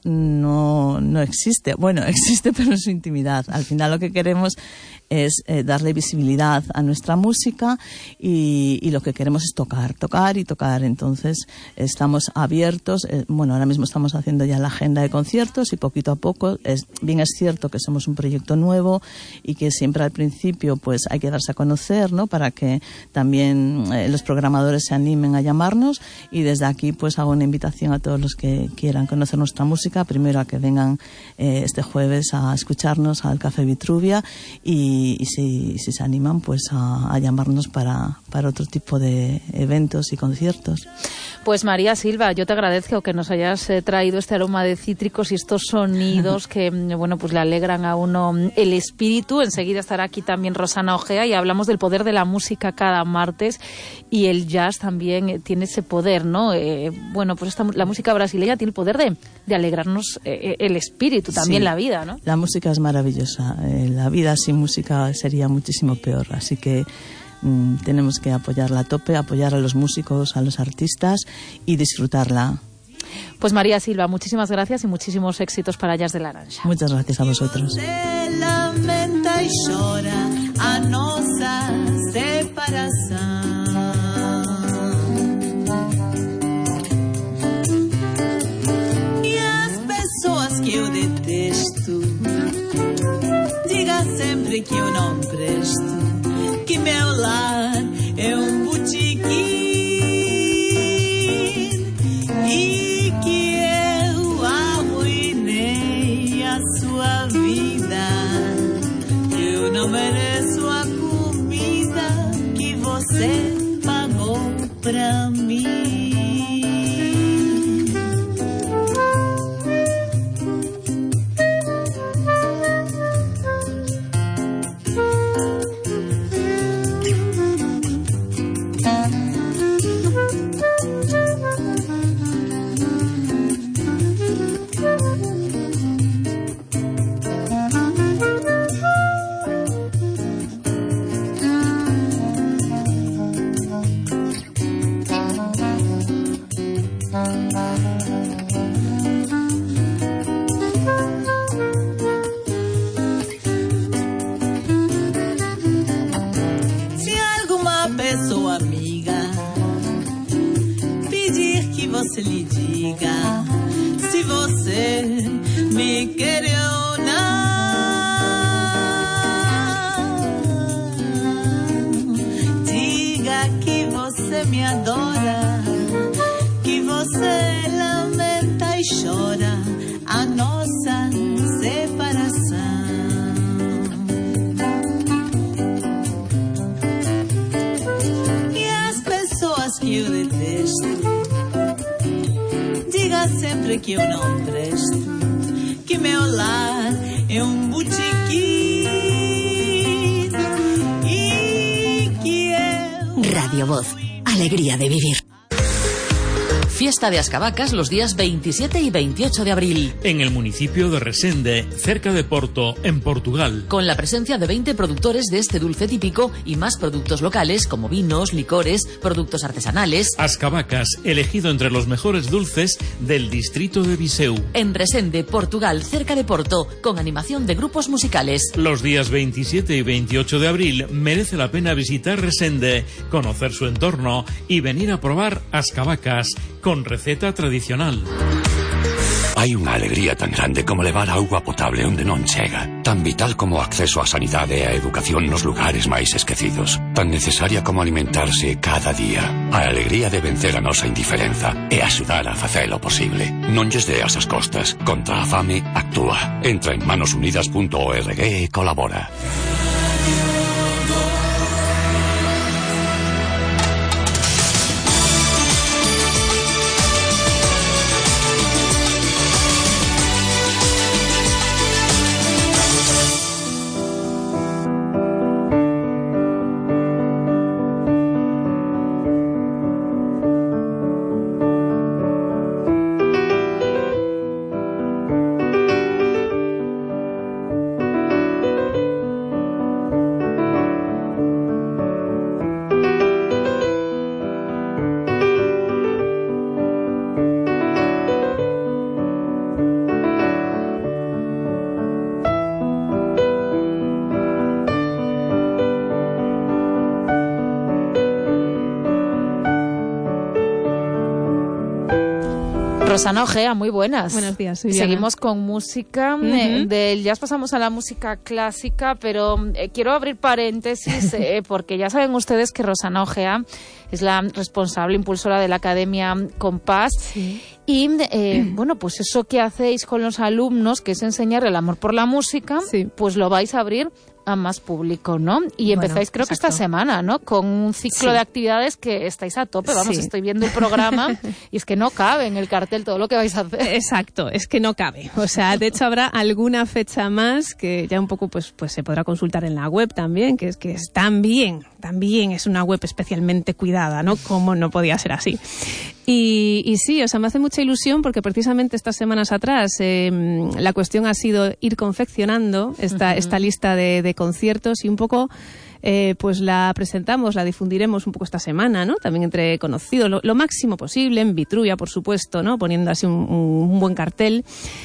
no, no existe. Bueno, existe, pero en su intimidad. Al final lo que queremos es eh, darle visibilidad a nuestra música y, y lo que queremos es tocar, tocar y tocar. Entonces estamos abiertos. Eh, bueno, ahora mismo estamos haciendo ya la agenda de conciertos y poquito a poco, es, bien es cierto que somos un proyecto nuevo y que siempre al principio pues hay que darse a conocer, ¿no? Para que también eh, los programadores se animen a llamarnos, y desde aquí pues hago una invitación a todos los que quieran conocer nuestra música, primero a que vengan eh, este jueves a escucharnos al Café Vitruvia y, y si, si se animan pues a, a llamarnos para, para otro tipo de eventos y conciertos. Pues María Silva, yo te agradezco que nos hayas eh, traído este aroma de cítricos y estos sonidos que bueno pues le alegran a uno el espíritu. Enseguida estará aquí también Rosana Ojea y hablamos del poder de la música cada martes, y el jazz también eh, tiene ese poder, ¿no? Eh, bueno, pues esta, la música brasileña tiene el poder de, de alegrarnos eh, el espíritu, también sí, la vida, ¿no? La música es maravillosa. Eh, la vida sin música sería muchísimo peor, así que mm, tenemos que apoyarla a tope, apoyar a los músicos, a los artistas y disfrutarla. Pues María Silva, muchísimas gracias y muchísimos éxitos para Jazz de Laranja. Muchas gracias a vosotros. Se lamenta y llora a nossa separação. Que eu detesto, diga sempre que eu não presto, que meu lar é um botequim e que eu arruinei a sua vida, que eu não mereço a comida que você pagou pra mim. Você lhe diga se você me quer ou não. Diga que você me adora, que você lamenta e chora a nossa separação. E as pessoas que eu detesto, diga sempre que eu não presto, que meu lar é um botequim e que eu... Radio Voz, alegría de vivir. Fiesta de Ascabacas los días veintisiete y veintiocho de abril. En el municipio de Resende, cerca de Porto, en Portugal. Con la presencia de veinte productores de este dulce típico y más productos locales como vinos, licores, productos artesanales. Ascabacas, elegido entre los mejores dulces del distrito de Viseu. En Resende, Portugal, cerca de Porto, con animación de grupos musicales. Los días veintisiete y veintiocho de abril merece la pena visitar Resende, conocer su entorno y venir a probar ascabacas con receta tradicional. Hai unha alegría tan grande como levar auga potable onde non chega, tan vital como o acceso á sanidade e á educación nos lugares máis esquecidos, tan necesaria como alimentarse cada día. A alegría de vencer a nosa indiferenza e axudar a facelo posible. Non lles deas as costas. Contra a fame, actúa. Entra en manosunidas punto org e colabora. Rosana Ojea, muy buenas. Buenos días, Viviana. Seguimos con música. Uh-huh. eh, del jazz pasamos a la música clásica, pero eh, quiero abrir paréntesis eh, porque ya saben ustedes que Rosana Ojea es la responsable, impulsora de la Academia Compás. Sí. Y, eh, mm. bueno, pues eso que hacéis con los alumnos, que es enseñar el amor por la música, sí. pues lo vais a abrir a más público, ¿no? Y bueno, empezáis creo exacto. que esta semana, ¿no? Con un ciclo sí. de actividades que estáis a tope. Vamos, sí. estoy viendo el programa y es que no cabe en el cartel todo lo que vais a hacer. Exacto, es que no cabe. O sea, de hecho habrá alguna fecha más que ya un poco pues pues se podrá consultar en la web también, que es que es también, también es una web especialmente cuidada, ¿no? Como no podía ser así. Y, y sí, o sea, me hace mucha ilusión porque precisamente estas semanas atrás eh, la cuestión ha sido ir confeccionando esta, uh-huh. esta lista de, de conciertos y un poco eh, pues la presentamos, la difundiremos un poco esta semana, ¿no? También entre conocidos, lo, lo máximo posible, en Vitruria, por supuesto, ¿no? Poniendo así un, un buen cartel.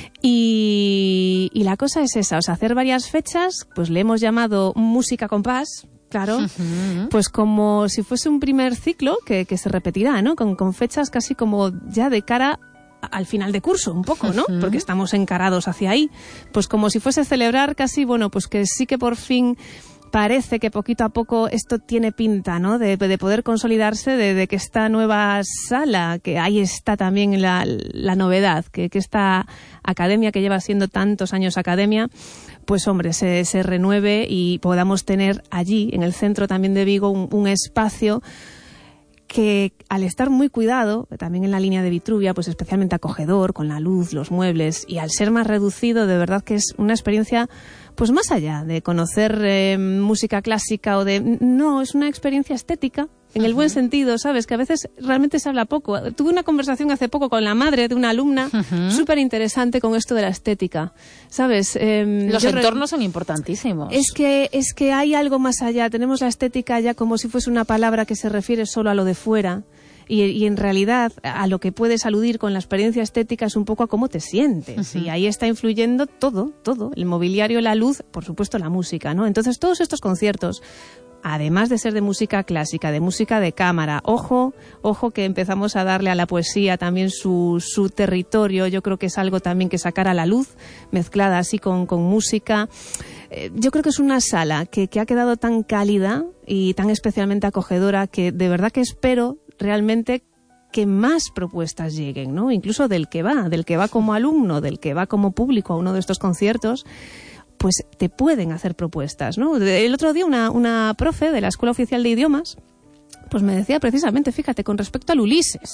Y, y la cosa es esa, o sea, hacer varias fechas, pues le hemos llamado Música Compás. Claro, uh-huh. pues como si fuese un primer ciclo que, que se repetirá, ¿no? Con, con fechas casi como ya de cara al final de curso, un poco, ¿no? Uh-huh. Porque estamos encarados hacia ahí. Pues como si fuese celebrar casi, bueno, pues que sí que por fin parece que poquito a poco esto tiene pinta, ¿no? De, de poder consolidarse, de, de que esta nueva sala, que ahí está también la, la novedad, que, que esta academia que lleva siendo tantos años academia, pues hombre, se, se renueve y podamos tener allí, en el centro también de Vigo, un, un espacio que al estar muy cuidado, también en la línea de Vitruvia, pues especialmente acogedor, con la luz, los muebles, y al ser más reducido, de verdad que es una experiencia pues más allá de conocer eh, música clásica o de... No, es una experiencia estética, en uh-huh. el buen sentido, ¿sabes? Que a veces realmente se habla poco. Tuve una conversación hace poco con la madre de una alumna uh-huh. súper interesante con esto de la estética, ¿sabes? Eh, Los entornos re... son importantísimos. Es que, es que hay algo más allá. Tenemos la estética ya como si fuese una palabra que se refiere solo a lo de fuera. Y, y en realidad a lo que puedes aludir con la experiencia estética es un poco a cómo te sientes. Uh-huh. Y ahí está influyendo todo, todo. El mobiliario, la luz, por supuesto la música, ¿no? Entonces todos estos conciertos, además de ser de música clásica, de música de cámara, ojo, ojo que empezamos a darle a la poesía también su, su territorio. Yo creo que es algo también que sacar a la luz, mezclada así con, con música. Eh, yo creo que es una sala que, que ha quedado tan cálida y tan especialmente acogedora que de verdad que espero realmente que más propuestas lleguen, ¿no? Incluso del que va, del que va como alumno, del que va como público a uno de estos conciertos, pues te pueden hacer propuestas, ¿no? El otro día una, una profe de la Escuela Oficial de Idiomas pues me decía precisamente, fíjate, con respecto al Ulises,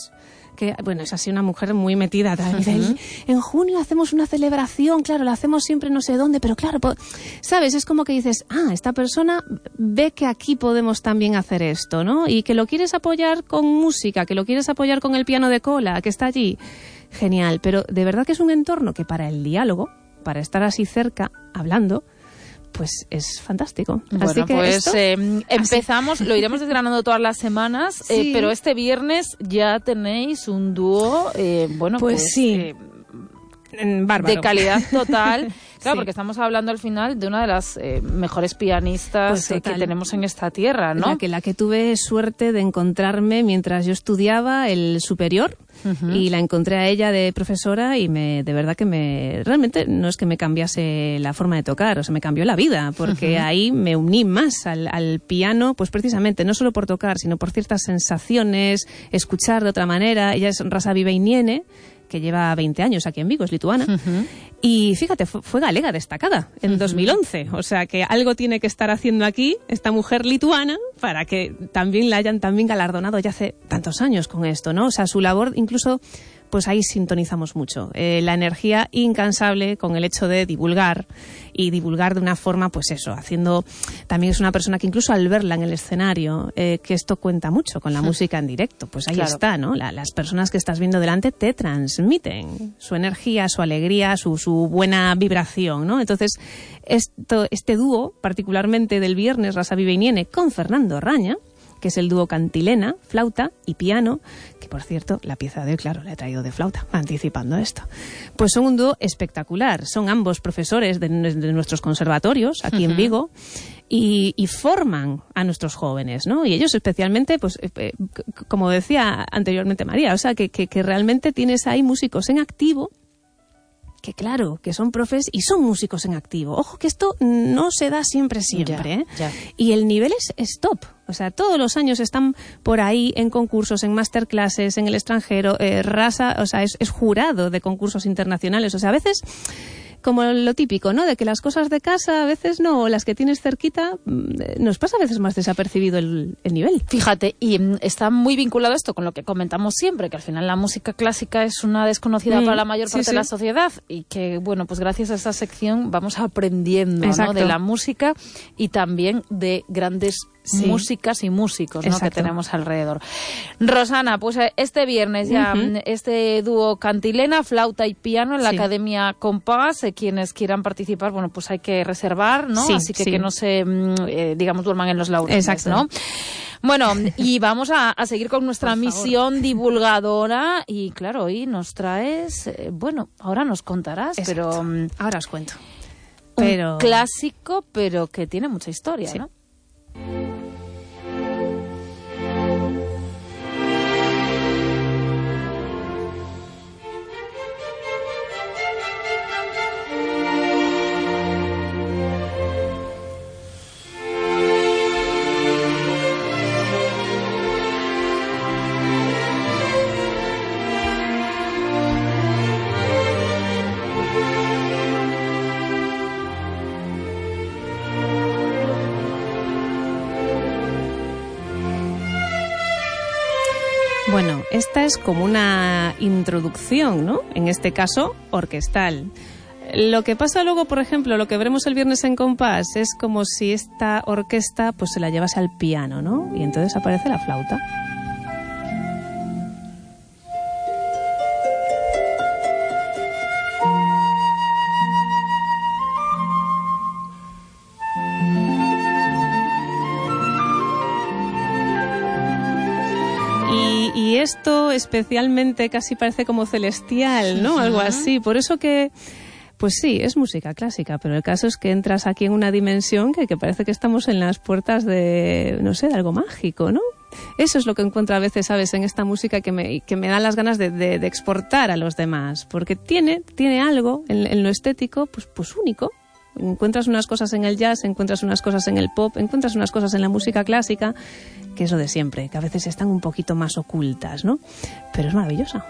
que, bueno, es así una mujer muy metida también. Uh-huh. En junio hacemos una celebración, claro, la hacemos siempre no sé dónde, pero claro, ¿sabes? Es como que dices, ah, esta persona ve que aquí podemos también hacer esto, ¿no? Y que lo quieres apoyar con música, que lo quieres apoyar con el piano de cola, que está allí. Genial, pero de verdad que es un entorno que para el diálogo, para estar así cerca, hablando, pues es fantástico. Bueno, así que pues esto, eh, empezamos, así. Lo iremos desgranando todas las semanas, sí. eh, pero este viernes ya tenéis un dúo, eh, bueno, pues, pues sí. Eh, Bárbaro. De calidad total. Claro, sí. porque estamos hablando al final de una de las eh, mejores pianistas pues eh, que tenemos en esta tierra, ¿no? La que, la que tuve suerte de encontrarme mientras yo estudiaba el superior. Uh-huh. Y la encontré a ella de profesora y me, de verdad que me, realmente no es que me cambiase la forma de tocar, o sea, me cambió la vida, porque uh-huh. ahí me uní más al, al piano, pues precisamente, no solo por tocar, sino por ciertas sensaciones, escuchar de otra manera. Ella es Rasa Viveiniene, que lleva veinte años aquí en Vigo, es lituana. Uh-huh. Y fíjate, fue, fue galega destacada en uh-huh. dos mil once. O sea, que algo tiene que estar haciendo aquí esta mujer lituana para que también la hayan también galardonado ya hace tantos años con esto, ¿no? O sea, su labor incluso, pues ahí sintonizamos mucho. Eh, la energía incansable con el hecho de divulgar y divulgar de una forma, pues eso, haciendo... También es una persona que incluso al verla en el escenario, eh, que esto cuenta mucho con la música en directo, pues ahí claro. está, ¿no? La, las personas que estás viendo delante te transmiten su energía, su alegría, su, su buena vibración, ¿no? Entonces, esto, este dúo, particularmente del viernes, Rasa Viveiniene, con Fernando Raña, que es el dúo cantilena, flauta y piano, que por cierto, la pieza de hoy, claro, la he traído de flauta, anticipando esto. Pues son un dúo espectacular, son ambos profesores de, de nuestros conservatorios, aquí uh-huh. en Vigo, y, y forman a nuestros jóvenes, ¿no? Y ellos especialmente, pues, eh, como decía anteriormente María, o sea, que, que, que realmente tienes ahí músicos en activo, que claro, que son profes y son músicos en activo. Ojo, que esto no se da siempre, siempre, ¿eh? Ya, ya. Y el nivel es, es top. O sea, todos los años están por ahí en concursos, en masterclasses, en el extranjero. Eh, Rasa, o sea, es, es jurado de concursos internacionales. O sea, a veces... como lo típico, ¿no? De que las cosas de casa a veces no, las que tienes cerquita, nos pasa a veces más desapercibido el, el nivel. Fíjate, y está muy vinculado esto con lo que comentamos siempre, que al final la música clásica es una desconocida mm, para la mayor parte sí, sí. de la sociedad y que, bueno, pues gracias a esta sección vamos aprendiendo, ¿no? De la música y también de grandes sí. músicas y músicos, ¿no? Que tenemos alrededor. Rosana, pues este viernes ya uh-huh. este dúo cantilena, flauta y piano en la sí. Academia Compás. Quienes quieran participar, bueno, pues hay que reservar, ¿no? Sí, Así que sí. que no se, eh, digamos, duerman en los laureles, Exacto. ¿no? Bueno, y vamos a, a seguir con nuestra misión divulgadora y, claro, hoy nos traes, eh, bueno, ahora nos contarás, Exacto. pero... ahora os cuento. Pero... un clásico, pero que tiene mucha historia, sí. ¿no? Bueno, esta es como una introducción, ¿no? En este caso, orquestal. Lo que pasa luego, por ejemplo, lo que veremos el viernes en Compás, es como si esta orquesta pues se la llevase al piano, ¿no? Y entonces aparece la flauta. Y esto especialmente casi parece como celestial, ¿no? Uh-huh. Algo así. Por eso que, pues sí, es música clásica, pero el caso es que entras aquí en una dimensión que, que parece que estamos en las puertas de, no sé, de algo mágico, ¿no? Eso es lo que encuentro a veces, ¿sabes?, en esta música que me, que me dan las ganas de, de, de exportar a los demás, porque tiene, tiene algo en, en lo estético, pues, pues único. Encuentras unas cosas en el jazz, encuentras unas cosas en el pop, encuentras unas cosas en la música clásica, que es lo de siempre, que a veces están un poquito más ocultas, ¿no? Pero es maravillosa.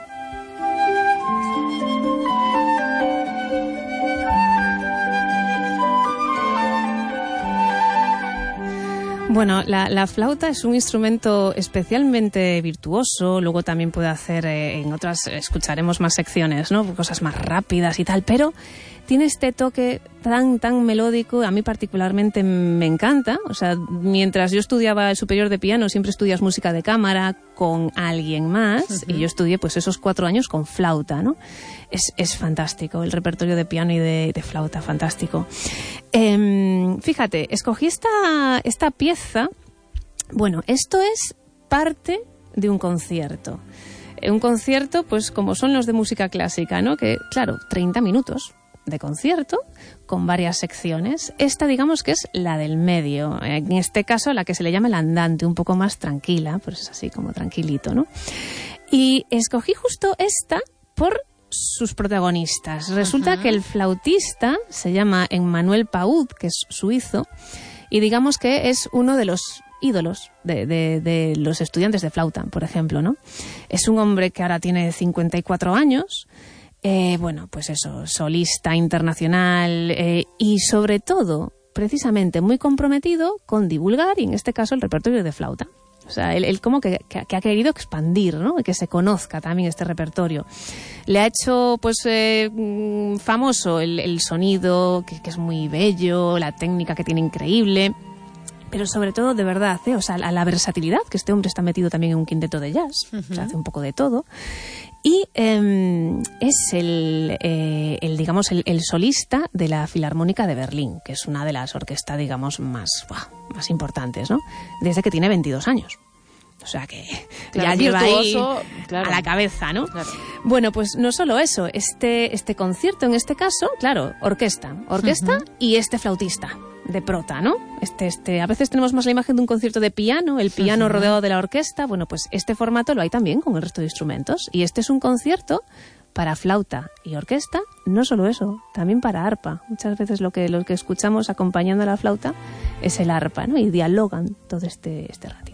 Bueno, la, la flauta es un instrumento especialmente virtuoso, luego también puede hacer, eh, en otras escucharemos más secciones, ¿no? Cosas más rápidas y tal, pero tiene este toque tan, tan melódico, a mí particularmente me encanta. O sea, mientras yo estudiaba el superior de piano, siempre estudias música de cámara con alguien más, uh-huh. y yo estudié pues esos cuatro años con flauta, ¿no? Es, es fantástico, el repertorio de piano y de, de flauta, fantástico. Eh, fíjate, escogí esta, esta pieza. Bueno, esto es parte de un concierto. Un concierto, pues como son los de música clásica, ¿no? Que, claro, treinta minutos de concierto con varias secciones. Esta, digamos que es la del medio. En este caso, la que se le llama el andante, un poco más tranquila, pues es así como tranquilito, ¿no? Y escogí justo esta por sus protagonistas. Resulta uh-huh. que el flautista se llama Emmanuel Paud, que es suizo, y digamos que es uno de los ídolos de, de, de los estudiantes de flauta, por ejemplo, ¿no? Es un hombre que ahora tiene cincuenta y cuatro años, eh, bueno, pues eso, solista internacional, eh, y sobre todo, precisamente, muy comprometido con divulgar, y en este caso, el repertorio de flauta. O sea, él, él como que, que, que ha querido expandir, ¿no? Que se conozca también este repertorio. Le ha hecho, pues, eh, famoso el, el sonido, que, que es muy bello, la técnica que tiene increíble, pero sobre todo, de verdad, ¿eh? O sea, la, la versatilidad, que este hombre está metido también en un quinteto de jazz, uh-huh. o sea, hace un poco de todo. Y eh, es el, eh, el digamos, el, el solista de la Filarmónica de Berlín, que es una de las orquestas, digamos, más, wow, más importantes, ¿no? Desde que tiene veintidós años. O sea que claro, ya lleva ahí claro. a la cabeza, ¿no? Claro. Bueno, pues no solo eso, este, este concierto, en este caso, claro, orquesta, orquesta uh-huh. y este flautista de prota, ¿no? Este, este, a veces tenemos más la imagen de un concierto de piano, el piano uh-huh. rodeado de la orquesta. Bueno, pues este formato lo hay también con el resto de instrumentos. Y este es un concierto para flauta y orquesta, no solo eso, también para arpa. Muchas veces lo que, lo que escuchamos acompañando a la flauta es el arpa, ¿no? Y dialogan todo este, este ratito.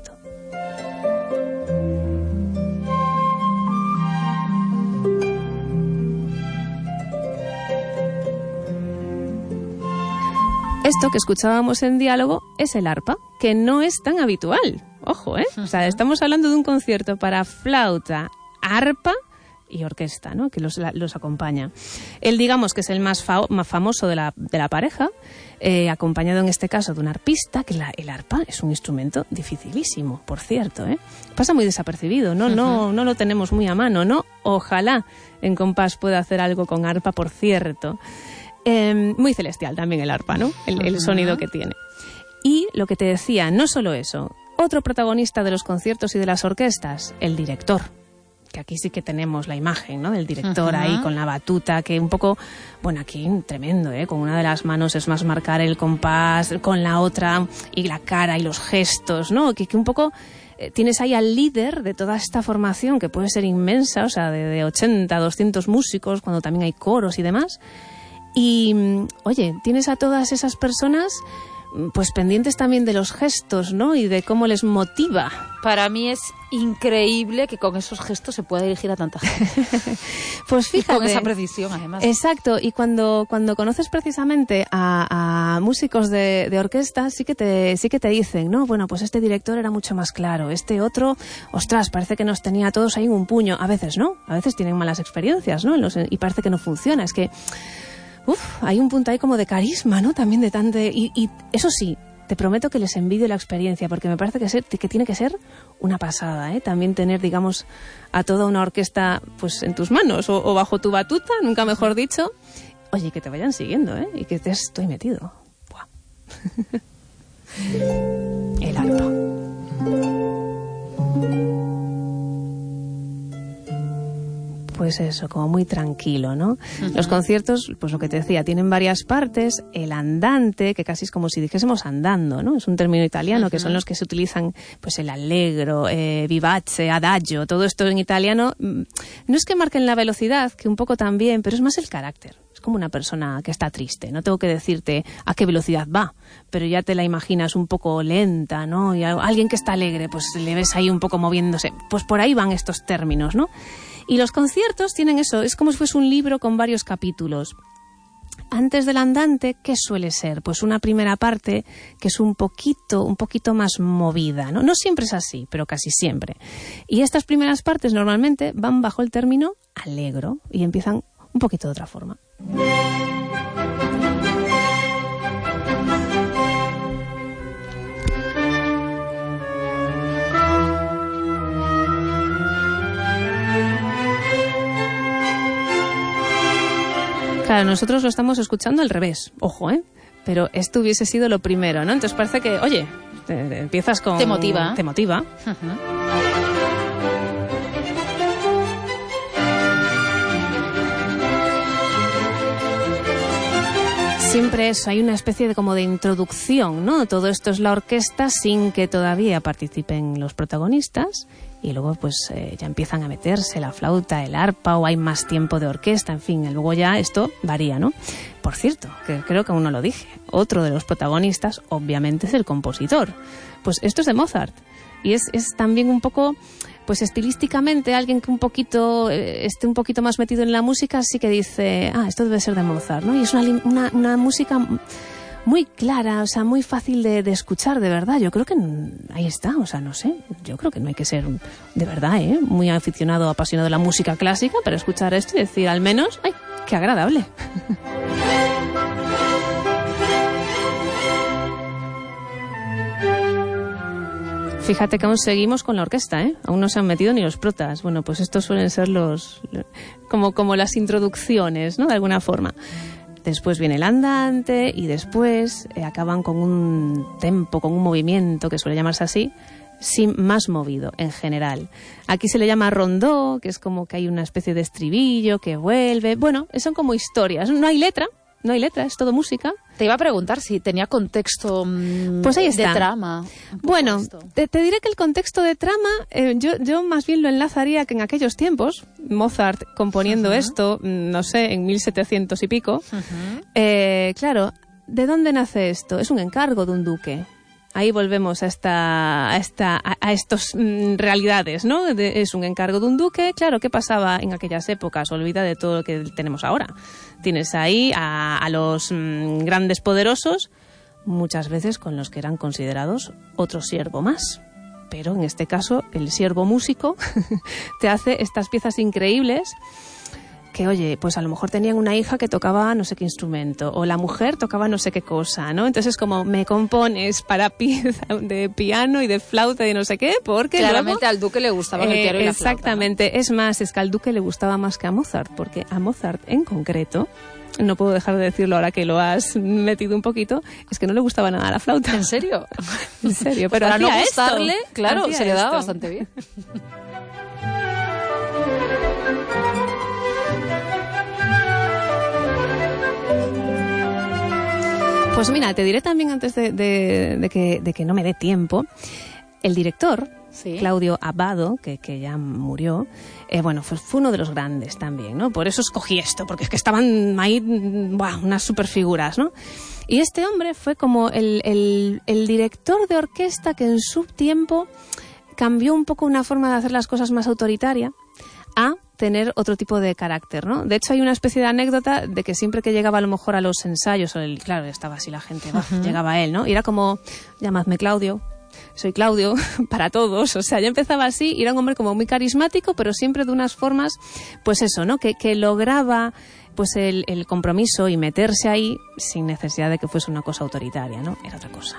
Esto que escuchábamos en diálogo es el arpa, que no es tan habitual. Ojo, ¿eh? O sea, estamos hablando de un concierto para flauta, arpa y orquesta, ¿no? Que los, los acompaña. Él, digamos, que es el más, fa- más famoso de la, de la pareja, eh, acompañado en este caso de un arpista, que la, el arpa es un instrumento dificilísimo, por cierto, ¿eh? Pasa muy desapercibido, ¿no? Uh-huh. No, no lo tenemos muy a mano, ¿no? Ojalá en compás pueda hacer algo con arpa, por cierto. Eh, muy celestial también el arpa, ¿no? El, el sonido que tiene. Y lo que te decía, no solo eso, otro protagonista de los conciertos y de las orquestas, el director. Que aquí sí que tenemos la imagen, ¿no? Del director uh-huh. ahí con la batuta, que un poco, bueno, aquí tremendo, ¿eh? Con una de las manos es más marcar el compás, con la otra y la cara y los gestos, ¿no? Que, que un poco eh, tienes ahí al líder de toda esta formación, que puede ser inmensa, o sea, de, de ochenta, doscientos músicos, cuando también hay coros y demás. Y, oye, tienes a todas esas personas pues pendientes también de los gestos, ¿no? Y de cómo les motiva. Para mí es increíble que con esos gestos se pueda dirigir a tanta gente. Pues fíjate. Y con esa precisión, además. Exacto. Y cuando, cuando conoces precisamente a, a músicos de, de orquesta, sí que te, sí que te dicen, ¿no? Bueno, pues este director era mucho más claro. Este otro, ostras, parece que nos tenía a todos ahí en un puño. A veces no. A veces tienen malas experiencias, ¿no? Los, y parece que no funciona. Es que uf, hay un punto ahí como de carisma, ¿no? También de tan de, y, y eso sí, te prometo que les envidio la experiencia, porque me parece que, ser, que tiene que ser una pasada, ¿eh? También tener, digamos, a toda una orquesta pues en tus manos o, o bajo tu batuta, nunca mejor dicho. Oye, que te vayan siguiendo, ¿eh? Y que te estoy metido. Buah. El arpa. Pues eso, como muy tranquilo, ¿no? Uh-huh. Los conciertos, pues lo que te decía, tienen varias partes. El andante, que casi es como si dijésemos andando, ¿no? Es un término italiano, uh-huh. que son los que se utilizan, pues el allegro, eh, vivace, adagio, todo esto en italiano. No es que marquen la velocidad, que un poco también, pero es más el carácter. Es como una persona que está triste. No tengo que decirte a qué velocidad va, pero ya te la imaginas un poco lenta, ¿no? Y alguien que está alegre, pues le ves ahí un poco moviéndose. Pues por ahí van estos términos, ¿no? Y los conciertos tienen eso, es como si fuese un libro con varios capítulos. Antes del andante, ¿qué suele ser? Pues una primera parte que es un poquito, un poquito más movida, ¿no? No siempre es así, pero casi siempre. Y estas primeras partes normalmente van bajo el término allegro y empiezan un poquito de otra forma. Claro, nosotros lo estamos escuchando al revés, ojo, ¿eh? Pero esto hubiese sido lo primero, ¿no? Entonces parece que, oye, te, te empiezas con... Te motiva. Te motiva. Uh-huh. Siempre eso, hay una especie de como de introducción, ¿no? Todo esto es la orquesta sin que todavía participen los protagonistas y luego pues eh, ya empiezan a meterse la flauta, el arpa o hay más tiempo de orquesta, en fin, luego ya esto varía, ¿no? Por cierto, que creo que aún no lo dije, otro de los protagonistas obviamente es el compositor. Pues esto es de Mozart y es, es también un poco... Pues estilísticamente alguien que un poquito eh, esté un poquito más metido en la música sí que dice, ah, esto debe ser de Mozart, ¿no? Y es una, una, una música muy clara, o sea, muy fácil de, de escuchar, de verdad. Yo creo que ahí está, o sea, no sé, yo creo que no hay que ser, de verdad, ¿eh? Muy aficionado, apasionado de la música clásica para escuchar esto y decir, al menos, ¡ay, qué agradable! Fíjate que aún seguimos con la orquesta, ¿eh? Aún no se han metido ni los protas. Bueno, pues estos suelen ser los... como, como las introducciones, ¿no? De alguna forma. Después viene el andante y después eh, acaban con un tempo, con un movimiento que suele llamarse así, sin más movido en general. Aquí se le llama rondó, que es como que hay una especie de estribillo que vuelve. Bueno, son como historias. No hay letra. No hay letra, es todo música. Te iba a preguntar si tenía contexto mmm, pues ahí está. de trama. Bueno, te, te diré que el contexto de trama, eh, yo, yo más bien lo enlazaría que en aquellos tiempos, Mozart componiendo uh-huh. esto, no sé, en mil setecientos y pico, uh-huh. eh, claro, ¿de dónde nace esto? Es un encargo de un duque. Ahí volvemos a esta, a esta, a, a estos mm, realidades, ¿no? De, es un encargo de un duque. Claro, ¿qué pasaba en aquellas épocas? Olvida de todo lo que tenemos ahora. Tienes ahí a, a los mm, grandes poderosos, muchas veces con los que eran considerados otro siervo más. Pero en este caso, el siervo músico te hace estas piezas increíbles. Que, oye, pues a lo mejor tenían una hija que tocaba no sé qué instrumento, o la mujer tocaba no sé qué cosa, ¿no? Entonces, como me compones para pieza de piano y de flauta y no sé qué, porque claramente luego, al duque le gustaba el eh, piano y la flauta. Exactamente, ¿no? Es más, es que al duque le gustaba más que a Mozart, porque a Mozart en concreto, no puedo dejar de decirlo ahora que lo has metido un poquito, es que no le gustaba nada la flauta. ¿En serio? En serio, pero para no hacía gustarle, esto, claro, hacía se le daba esto. bastante bien. Pues mira, te diré también antes de, de, de, que, de que no me dé tiempo, el director, sí. Claudio Abbado, que, que ya murió, eh, bueno, fue, fue uno de los grandes también, ¿no? Por eso escogí esto, porque es que estaban ahí, ¡buah!, unas superfiguras, ¿no? Y este hombre fue como el, el, el director de orquesta que en su tiempo cambió un poco una forma de hacer las cosas más autoritaria a tener otro tipo de carácter, ¿no? De hecho, hay una especie de anécdota de que siempre que llegaba a lo mejor a los ensayos, el, claro, estaba así la gente, uh-huh. llegaba él, ¿no? Y era como, llamadme Claudio, soy Claudio, para todos. O sea, ya empezaba así, y era un hombre como muy carismático, pero siempre de unas formas, pues eso, ¿no? Que, que lograba pues el, el compromiso y meterse ahí sin necesidad de que fuese una cosa autoritaria, ¿no? Era otra cosa.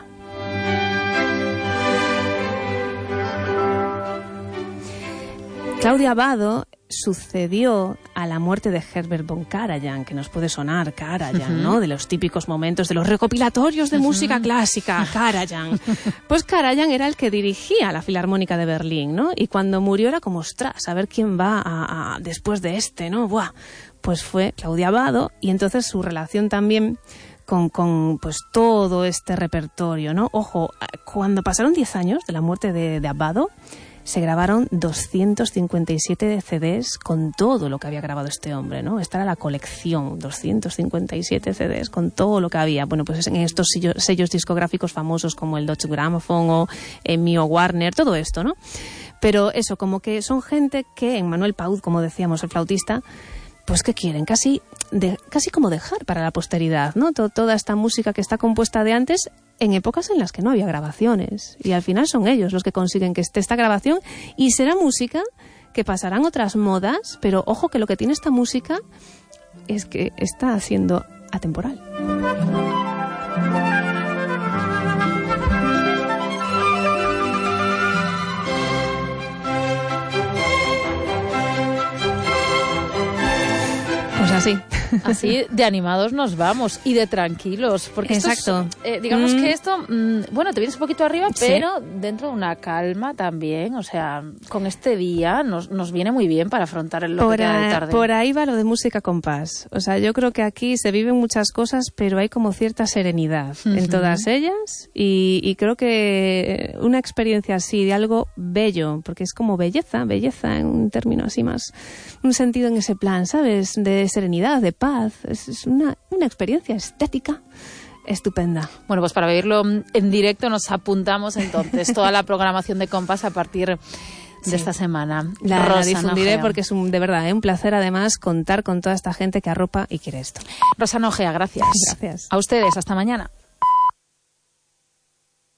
Claudio Abbado sucedió a la muerte de Herbert von Karajan, que nos puede sonar Karajan, uh-huh. ¿no? De los típicos momentos de los recopilatorios de uh-huh. música clásica, Karajan. Pues Karajan era el que dirigía la Filarmónica de Berlín, ¿no? Y cuando murió era como, ostras, a ver quién va a, a, después de este, ¿no? Buah. Pues fue Claudio Abbado, y entonces su relación también con, con pues todo este repertorio, ¿no? Ojo, cuando pasaron diez años de la muerte de, de Abbado, se grabaron doscientos cincuenta y siete C Ds con todo lo que había grabado este hombre, ¿no? Esta era la colección, doscientos cincuenta y siete C Ds con todo lo que había. Bueno, pues en estos sellos, sellos discográficos famosos como el Deutsche Grammophon o eh, Mio Warner, todo esto, ¿no? Pero eso, como que son gente que, en Manuel Paud, como decíamos, el flautista, pues ¿qué quieren? Casi, de, casi como dejar para la posteridad, ¿no? T- toda esta música que está compuesta de antes en épocas en las que no había grabaciones. Y al final son ellos los que consiguen que esté esta grabación y será música que pasarán otras modas, pero ojo que lo que tiene esta música es que está haciendo atemporal. Pues así. Así de animados nos vamos y de tranquilos. Porque Exacto. Esto es, eh, digamos mm. que esto, mmm, bueno, te vienes un poquito arriba, Sí. pero dentro de una calma también. O sea, con este día nos, nos viene muy bien para afrontar lo Por, que queda de a, tarde. por ahí va lo de música con paz. O sea, yo creo que aquí se viven muchas cosas, pero hay como cierta serenidad Uh-huh. en todas ellas. Y, y creo que una experiencia así de algo bello, porque es como belleza, belleza en un término así más, un sentido en ese plan, ¿sabes? De serenidad, de paz. Es, es una, una experiencia estética estupenda. Bueno, pues para vivirlo en directo nos apuntamos entonces toda la programación de Compás a partir de Sí. esta semana. La, la Rosa difundiré Nogea. porque es un, de verdad ¿eh? un placer además contar con toda esta gente que arropa y quiere esto. Rosa Nogea, gracias. Gracias. A ustedes, hasta mañana.